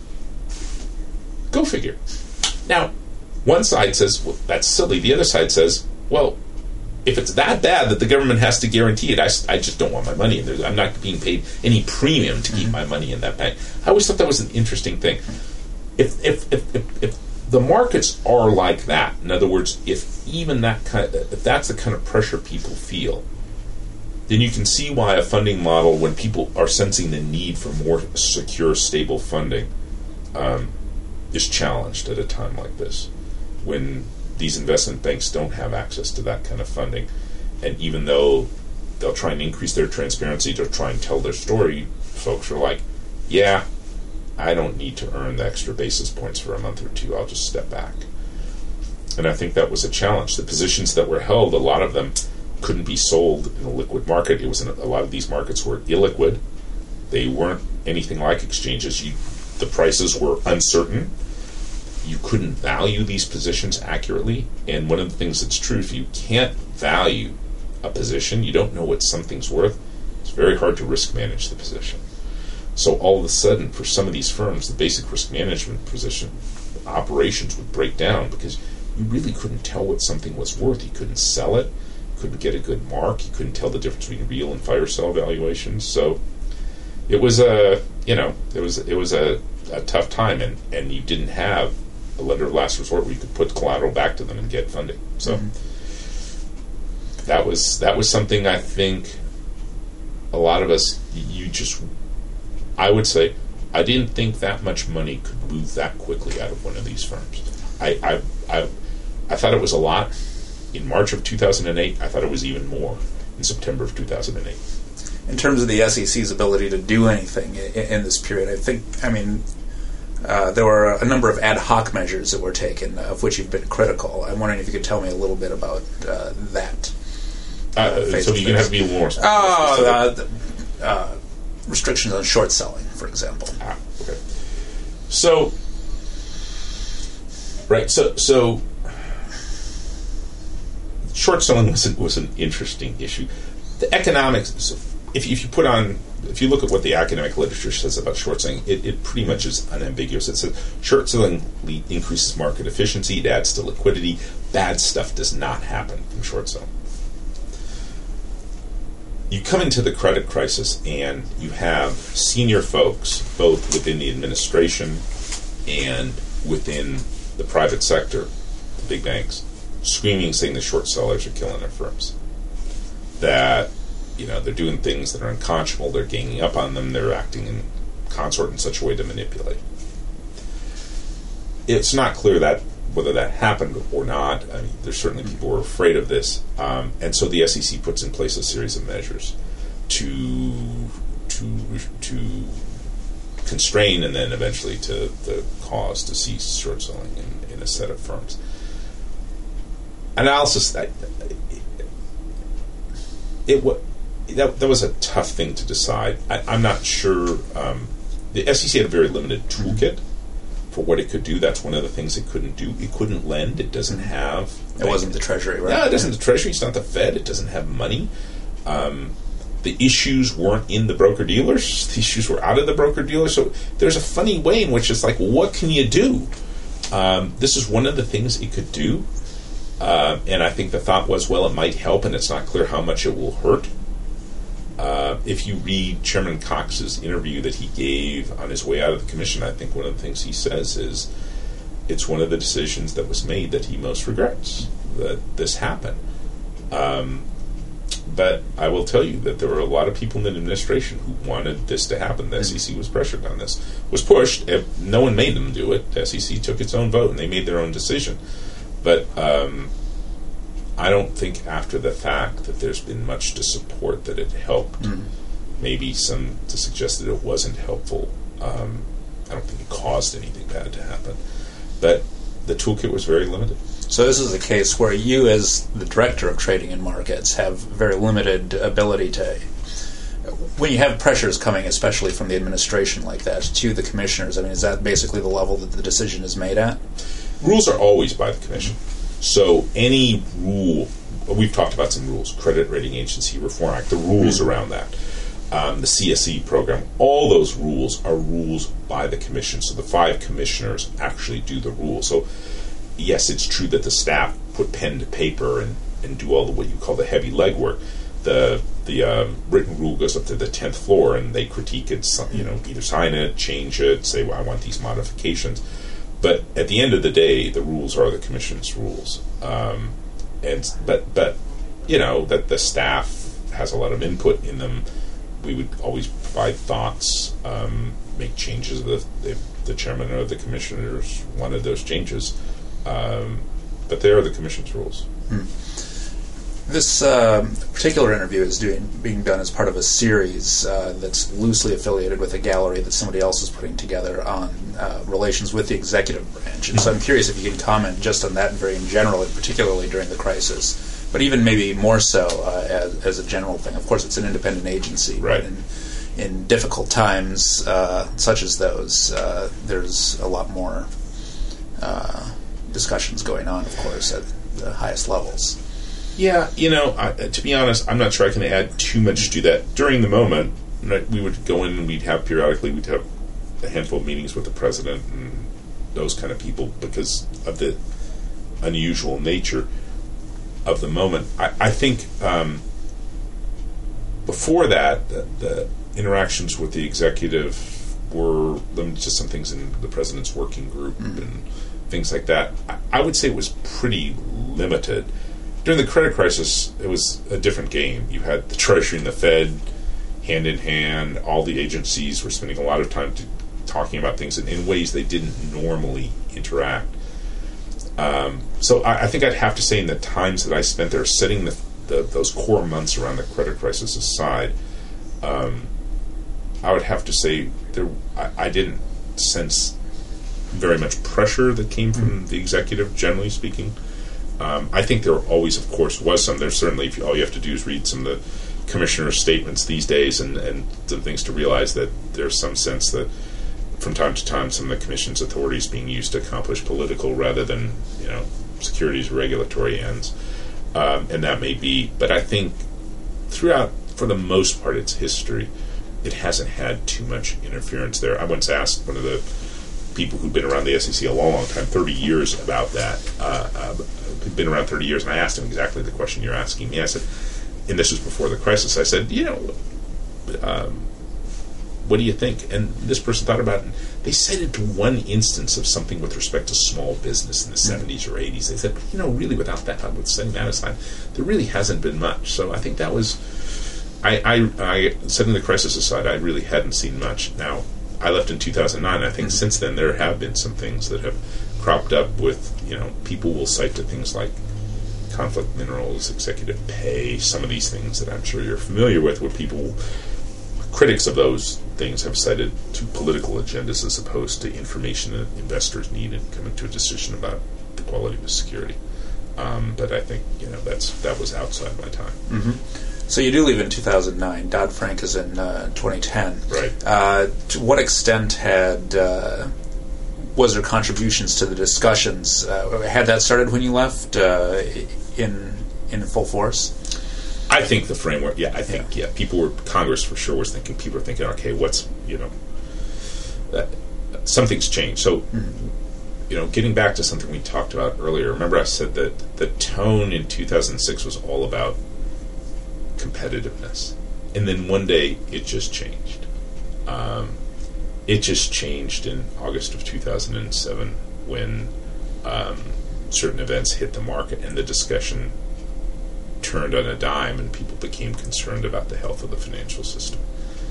Go figure. Now, one side says, well, that's silly. The other side says, well, if it's that bad that the government has to guarantee it, I, I just don't want my money in there. I'm not being paid any premium to keep mm-hmm. my money in that bank. I always thought that was an interesting thing. If if, if, if if the markets are like that, in other words, if even that kind of, if that's the kind of pressure people feel, then you can see why a funding model, when people are sensing the need for more secure, stable funding, um, is challenged at a time like this, when these investment banks don't have access to that kind of funding. And even though they'll try and increase their transparency to try and tell their story, folks are like, yeah, I don't need to earn the extra basis points for a month or two. I'll just step back. and I think that was a challenge. The positions that were held, a lot of them couldn't be sold in a liquid market. It was in a, a lot of these markets were illiquid. They weren't anything like exchanges. You, the prices were uncertain. You couldn't value these positions accurately. And one of the things that's true, if you can't value a position, you don't know what something's worth, it's very hard to risk manage the position. So all of a sudden, for some of these firms, the basic risk management position operations would break down because you really couldn't tell what something was worth. You couldn't sell it, you couldn't get a good mark, you couldn't tell the difference between real and fire sale valuations. So it was a, you know, it was it was a, a tough time, and, and you didn't have a lender of last resort where you could put collateral back to them and get funding. So mm-hmm. that was that was something I think a lot of us, you just, I would say, I didn't think that much money could move that quickly out of one of these firms. I I I, I thought it was a lot in March of two thousand eight. I thought it was even more in September of two thousand eight. In terms of the S E C's ability to do anything in, in this period, I think, I mean, uh, there were a number of ad hoc measures that were taken, of which you've been critical. I'm wondering if you could tell me a little bit about uh, that. Uh, uh, so you're going to have to be more specific. Oh, uh, the, uh, restrictions on short selling, for example. Ah, okay. So, right, so so short selling was an, was an interesting issue. The economics, so if if you put on, if you look at what the academic literature says about short selling, it, it pretty much is unambiguous. It says short selling le- increases market efficiency, it adds to liquidity. Bad stuff does not happen from short selling. You come into the credit crisis and you have senior folks, both within the administration and within the private sector, the big banks, screaming, saying the short sellers are killing their firms. That, you know, they're doing things that are unconscionable, they're ganging up on them, they're acting in consort in such a way to manipulate. It's not clear that whether that happened or not. I mean, there's certainly people who are afraid of this, um, and so the S E C puts in place a series of measures to to to constrain and then eventually to the cause to cease short selling in, in a set of firms. Analysis that it was that, that was a tough thing to decide. I, I'm not sure. Um, the S E C had a very limited toolkit for what it could do. That's one of the things it couldn't do. It couldn't lend. It doesn't have... It wasn't the Treasury, right? No, it isn't the Treasury. It's not the Fed. It doesn't have money. Um, the issues weren't in the broker-dealers. The issues were out of the broker-dealers. So there's a funny way in which it's like, what can you do? Um, this is one of the things it could do. Uh, and I think the thought was, well, it might help, and it's not clear how much it will hurt. Uh, if you read Chairman Cox's interview that he gave on his way out of the commission, I think one of the things he says is it's one of the decisions that was made that he most regrets, that this happened. Um, but I will tell you that there were a lot of people in the administration who wanted this to happen. The S E C was pressured on this, was pushed. No one made them do it. The S E C took its own vote, and they made their own decision. But um, I don't think after the fact that there's been much to support that it helped. Mm-hmm. Maybe some to suggest that it wasn't helpful. Um, I don't think it caused anything bad to happen. But the toolkit was very limited. So this is a case where you, as the director of trading and markets, have very limited ability to... When you have pressures coming, especially from the administration like that, to the commissioners, I mean, is that basically the level that the decision is made at? Rules are always by the commission. So any rule, we've talked about some rules, Credit Rating Agency Reform Act, the rules mm-hmm. around that, um, the C S E program, all those rules are rules by the commission. So the five commissioners actually do the rules. So yes, it's true that the staff put pen to paper and, and do all the what you call the heavy legwork. The the um, written rule goes up to the tenth floor and they critique it, you know, either sign it, change it, say, well, I want these modifications. But at the end of the day, the rules are the commission's rules, um, and but but you know that the staff has a lot of input in them. We would always provide thoughts, um, make changes. The, the the chairman or the commissioners wanted those changes, um, but they are the commission's rules. Hmm. This uh, particular interview is doing, being done as part of a series uh, that's loosely affiliated with a gallery that somebody else is putting together on uh, relations with the executive branch. And so I'm curious if you can comment just on that very in general, and particularly during the crisis, but even maybe more so uh, as, as a general thing. Of course, it's an independent agency, right? But in, in difficult times uh, such as those, uh, there's a lot more uh, discussions going on, of course, at the highest levels. Yeah, you know, I, to be honest, I'm not sure I can add too much to that. During the moment, right, we would go in and we'd have periodically, we'd have a handful of meetings with the president and those kind of people because of the unusual nature of the moment. I, I think um, before that, the, the interactions with the executive were limited to some things in the president's working group mm-hmm. and things like that. I, I would say it was pretty limited. During the credit crisis, it was a different game. You had the Treasury and the Fed hand in hand. All the agencies were spending a lot of time to, talking about things in, in ways they didn't normally interact. Um, so I, I think I'd have to say in the times that I spent there, setting the, the, those core months around the credit crisis aside, um, I would have to say there I, I didn't sense very much pressure that came from mm-hmm. the executive, generally speaking. Um, I think there always, of course, was some. There's certainly, if you, all you have to do is read some of the commissioner's statements these days and, and some things to realize that there's some sense that from time to time some of the commission's authority is being used to accomplish political rather than, you know, securities regulatory ends. Um, and that may be, but I think throughout, for the most part, its history, it hasn't had too much interference there. I once asked one of the people who've been around the S E C a long, long time, thirty years, about that. Uh, uh, been around thirty years, and I asked him exactly the question you're asking me. I said, and this was before the crisis, I said, you know, um, what do you think? And this person thought about it. They cited one instance of something with respect to small business in the mm-hmm. seventies or eighties. They said, you know, really without that, with setting that aside, there really hasn't been much. So I think that was, I, I, I setting the crisis aside, I really hadn't seen much. Now, I left in two thousand nine. I think mm-hmm. since then there have been some things that have cropped up with, you know, people will cite to things like conflict minerals, executive pay, some of these things that I'm sure you're familiar with, where people, critics of those things have cited to political agendas as opposed to information that investors need in coming to a decision about the quality of the security. Um, but I think, you know, that's that was outside my time. Mm-hmm. So you do leave in two thousand nine. Dodd-Frank is in uh, twenty ten. Right. Uh, to what extent had uh, was there contributions to the discussions? Uh, had that started when you left uh, in in full force? I think the framework. Yeah, I think yeah. yeah people were Congress for sure was thinking. People were thinking, okay, what's you know, uh, something's changed. So. Mm-hmm. You know, getting back to something we talked about earlier. Remember, I said that the tone in two thousand six was all about competitiveness, and then one day it just changed. Um, it just changed in August of two thousand seven when um, certain events hit the market, and the discussion turned on a dime, and people became concerned about the health of the financial system.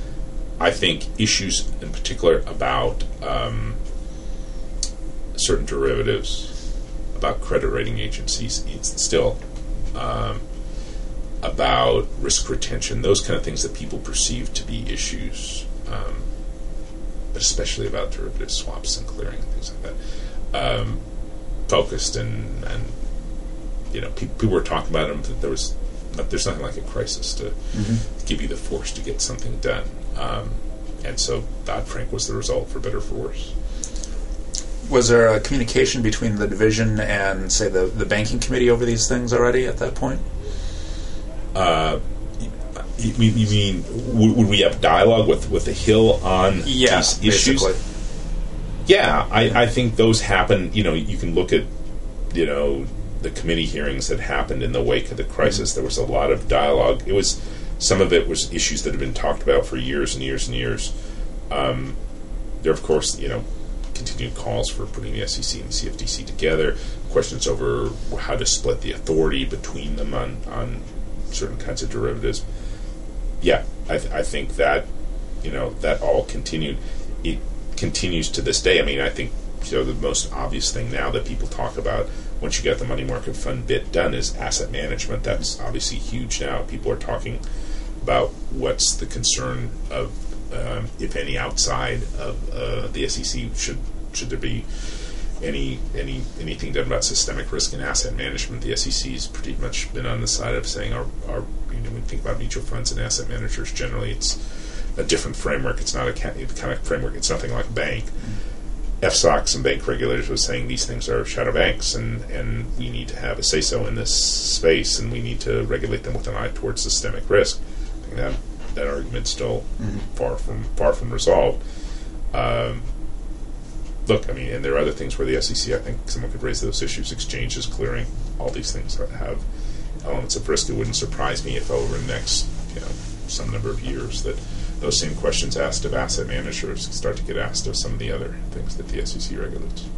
I think issues, in particular, about um, certain derivatives, about credit rating agencies, it's still um, about risk retention, those kind of things that people perceive to be issues, um, but especially about derivative swaps and clearing and things like that, um, focused and, and you know, pe- people were talking about them, that there was not, there's nothing like a crisis to mm-hmm. give you the force to get something done. Um, and so Dodd-Frank was the result, for better or for worse. Was there a communication between the division and, say, the, the banking committee over these things already at that point? Uh, you, you mean, would, would we have dialogue with, with the Hill on yeah, these issues? Basically. Yeah, I, I think those happen. You know, you can look at, you know, the committee hearings that happened in the wake of the crisis. Mm-hmm. There was a lot of dialogue. It was, some of it was issues that had been talked about for years and years and years. Um, there, of course, you know, continued calls for putting the S E C and the C F T C together, questions over how to split the authority between them on, on certain kinds of derivatives. Yeah, I, th- I think that, you know, that all continued. It continues to this day. I mean, I think, you know, the most obvious thing now that people talk about once you get the money market fund bit done, is asset management. That's obviously huge now. People are talking about what's the concern of, um, if any, outside of uh, the S E C. Should should there be any any anything done about systemic risk in asset management? The S E C has pretty much been on the side of saying, our, our you know, when we think about mutual funds and asset managers, generally it's a different framework. It's not a kind of framework. It's nothing like a bank. F SOX and bank regulators were saying these things are shadow banks, and, and we need to have a say-so in this space, and we need to regulate them with an eye towards systemic risk. I think that that argument's still mm-hmm. far from far from resolved. Um, look, I mean, and there are other things where the S E C, I think someone could raise those issues. Exchanges, clearing, all these things that have elements of risk. It wouldn't surprise me if over the next, you know, some number of years that those same questions asked of asset managers start to get asked of some of the other things that the S E C regulates.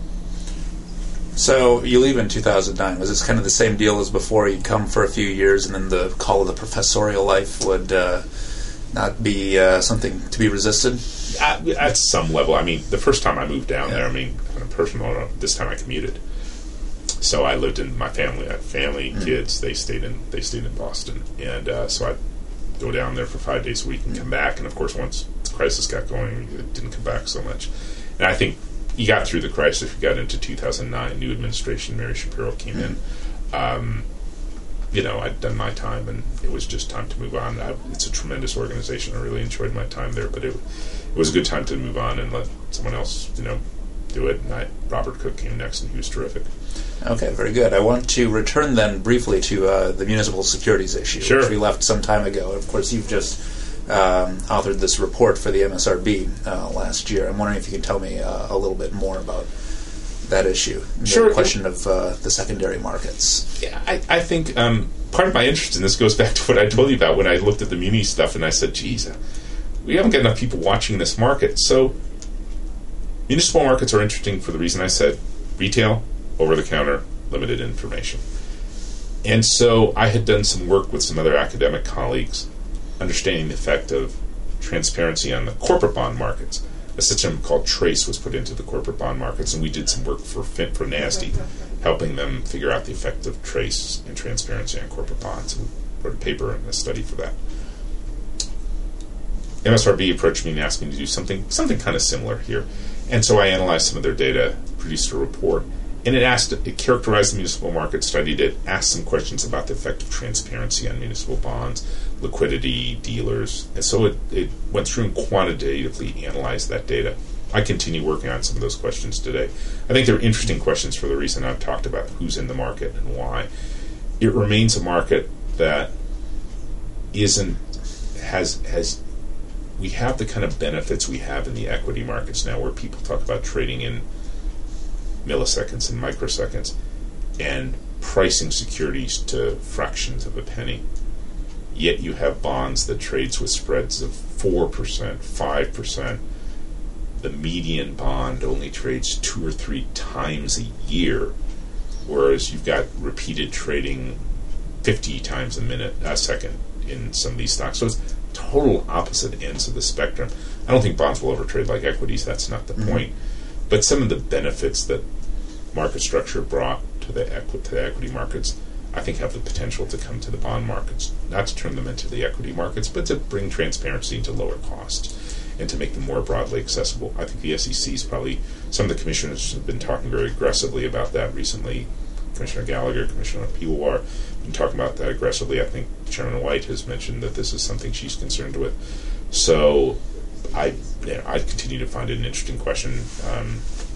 So you leave in two thousand nine. Was this kind of the same deal as before? You'd come for a few years, and then the call of the professorial life would uh, not be uh, something to be resisted? At, at some level. I mean, the first time I moved down yeah. there, I mean, on a personal note, this time I commuted. So I lived in my family. I had family, mm-hmm. kids. They stayed in. They stayed in Boston, and uh, so I. go down there for five days a week and come back. And of course, once the crisis got going, it didn't come back so much. And I think you got through the crisis. You got into two thousand nine, new administration. Mary Shapiro came in. Um, you know, I'd done my time, and it was just time to move on. I, it's a tremendous organization. I really enjoyed my time there, but it, it was a good time to move on and let someone else, you know, do it. And I, Robert Cook came next, and he was terrific. Okay, very good. I want to return then briefly to uh, the municipal securities issue, sure. which we left some time ago. Of course, you've just um, authored this report for the M S R B uh, last year. I'm wondering if you can tell me uh, a little bit more about that issue, the sure. question of uh, the secondary markets. Yeah, I, I think um, part of my interest in this goes back to what I told you about when I looked at the muni stuff, and I said, geez, we haven't got enough people watching this market. So municipal markets are interesting for the reason I said, retail, over-the-counter, limited information. And so I had done some work with some other academic colleagues understanding the effect of transparency on the corporate bond markets. A system called TRACE was put into the corporate bond markets, and we did some work for Fin- for NASDAQ, helping them figure out the effect of TRACE and transparency on corporate bonds. We wrote a paper and a study for that. M S R B approached me and asked me to do something something kind of similar here. And so I analyzed some of their data, produced a report, and it asked, it characterized the municipal market, studied it, asked some questions about the effect of transparency on municipal bonds, liquidity, dealers. And so it, it went through and quantitatively analyzed that data. I continue working on some of those questions today. I think they're interesting questions for the reason I've talked about who's in the market and why. It remains a market that isn't, has, has, we have the kind of benefits we have in the equity markets now where people talk about trading in milliseconds and microseconds and pricing securities to fractions of a penny. Yet you have bonds that trades with spreads of four percent, five percent. The median bond only trades two or three times a year, whereas you've got repeated trading fifty times a minute, a second in some of these stocks. So it's total opposite ends of the spectrum. I don't think bonds will ever trade like equities. That's not the mm-hmm. point. But some of the benefits that market structure brought to the, equi- to the equity markets, I think, have the potential to come to the bond markets. Not to turn them into the equity markets, but to bring transparency to lower costs and to make them more broadly accessible. I think the S E C is probably, some of the commissioners have been talking very aggressively about that recently. Commissioner Gallagher, Commissioner Piwar have been talking about that aggressively. I think Chairman White has mentioned that this is something she's concerned with. So I, you know, I continue to find it an interesting question. Um,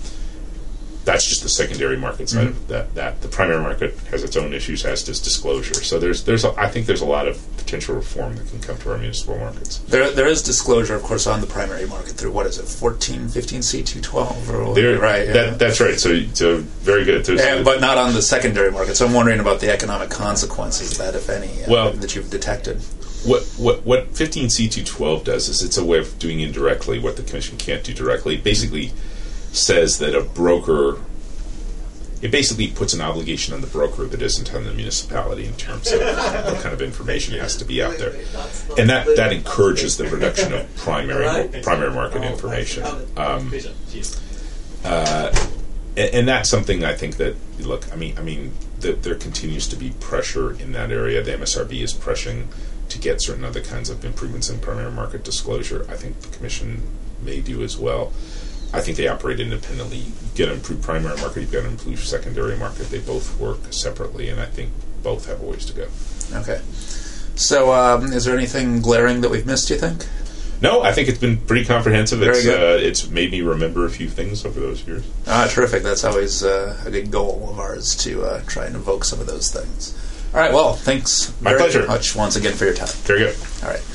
that's just the secondary market side mm-hmm. of that. That the primary market has its own issues, as does disclosure. So there's, there's, a, I think there's a lot of potential reform that can come to our municipal markets. There, there is disclosure, of course, on the primary market through what is it, fourteen, fifteen C two twelve, or there, right? That, yeah. That's right. So, so very good. Yeah, but not on the secondary market. So I'm wondering about the economic consequences that, if any, uh, well, that you've detected. What what what fifteen C two twelve does is it's a way of doing indirectly what the commission can't do directly. It basically says that a broker, it basically puts an obligation on the broker that isn't on the municipality in terms of what kind of information has to be out there, and that, that encourages the production of primary primary market information. Um, uh, and, and that's something I think that look. I mean, I mean, the, there continues to be pressure in that area. The M S R B is pressing to get certain other kinds of improvements in primary market disclosure. I think the Commission may do as well. I think they operate independently. You've got to improve primary market, you've got to improve secondary market. They both work separately, and I think both have a ways to go. Okay. So, um, is there anything glaring that we've missed, do you think? No, I think it's been pretty comprehensive. Very It's, good. Uh, it's made me remember a few things over those years. Ah, terrific. That's always uh, a good goal of ours to uh, try and evoke some of those things. All right, well, thanks My very pleasure. much once again for your time. Very good. All right.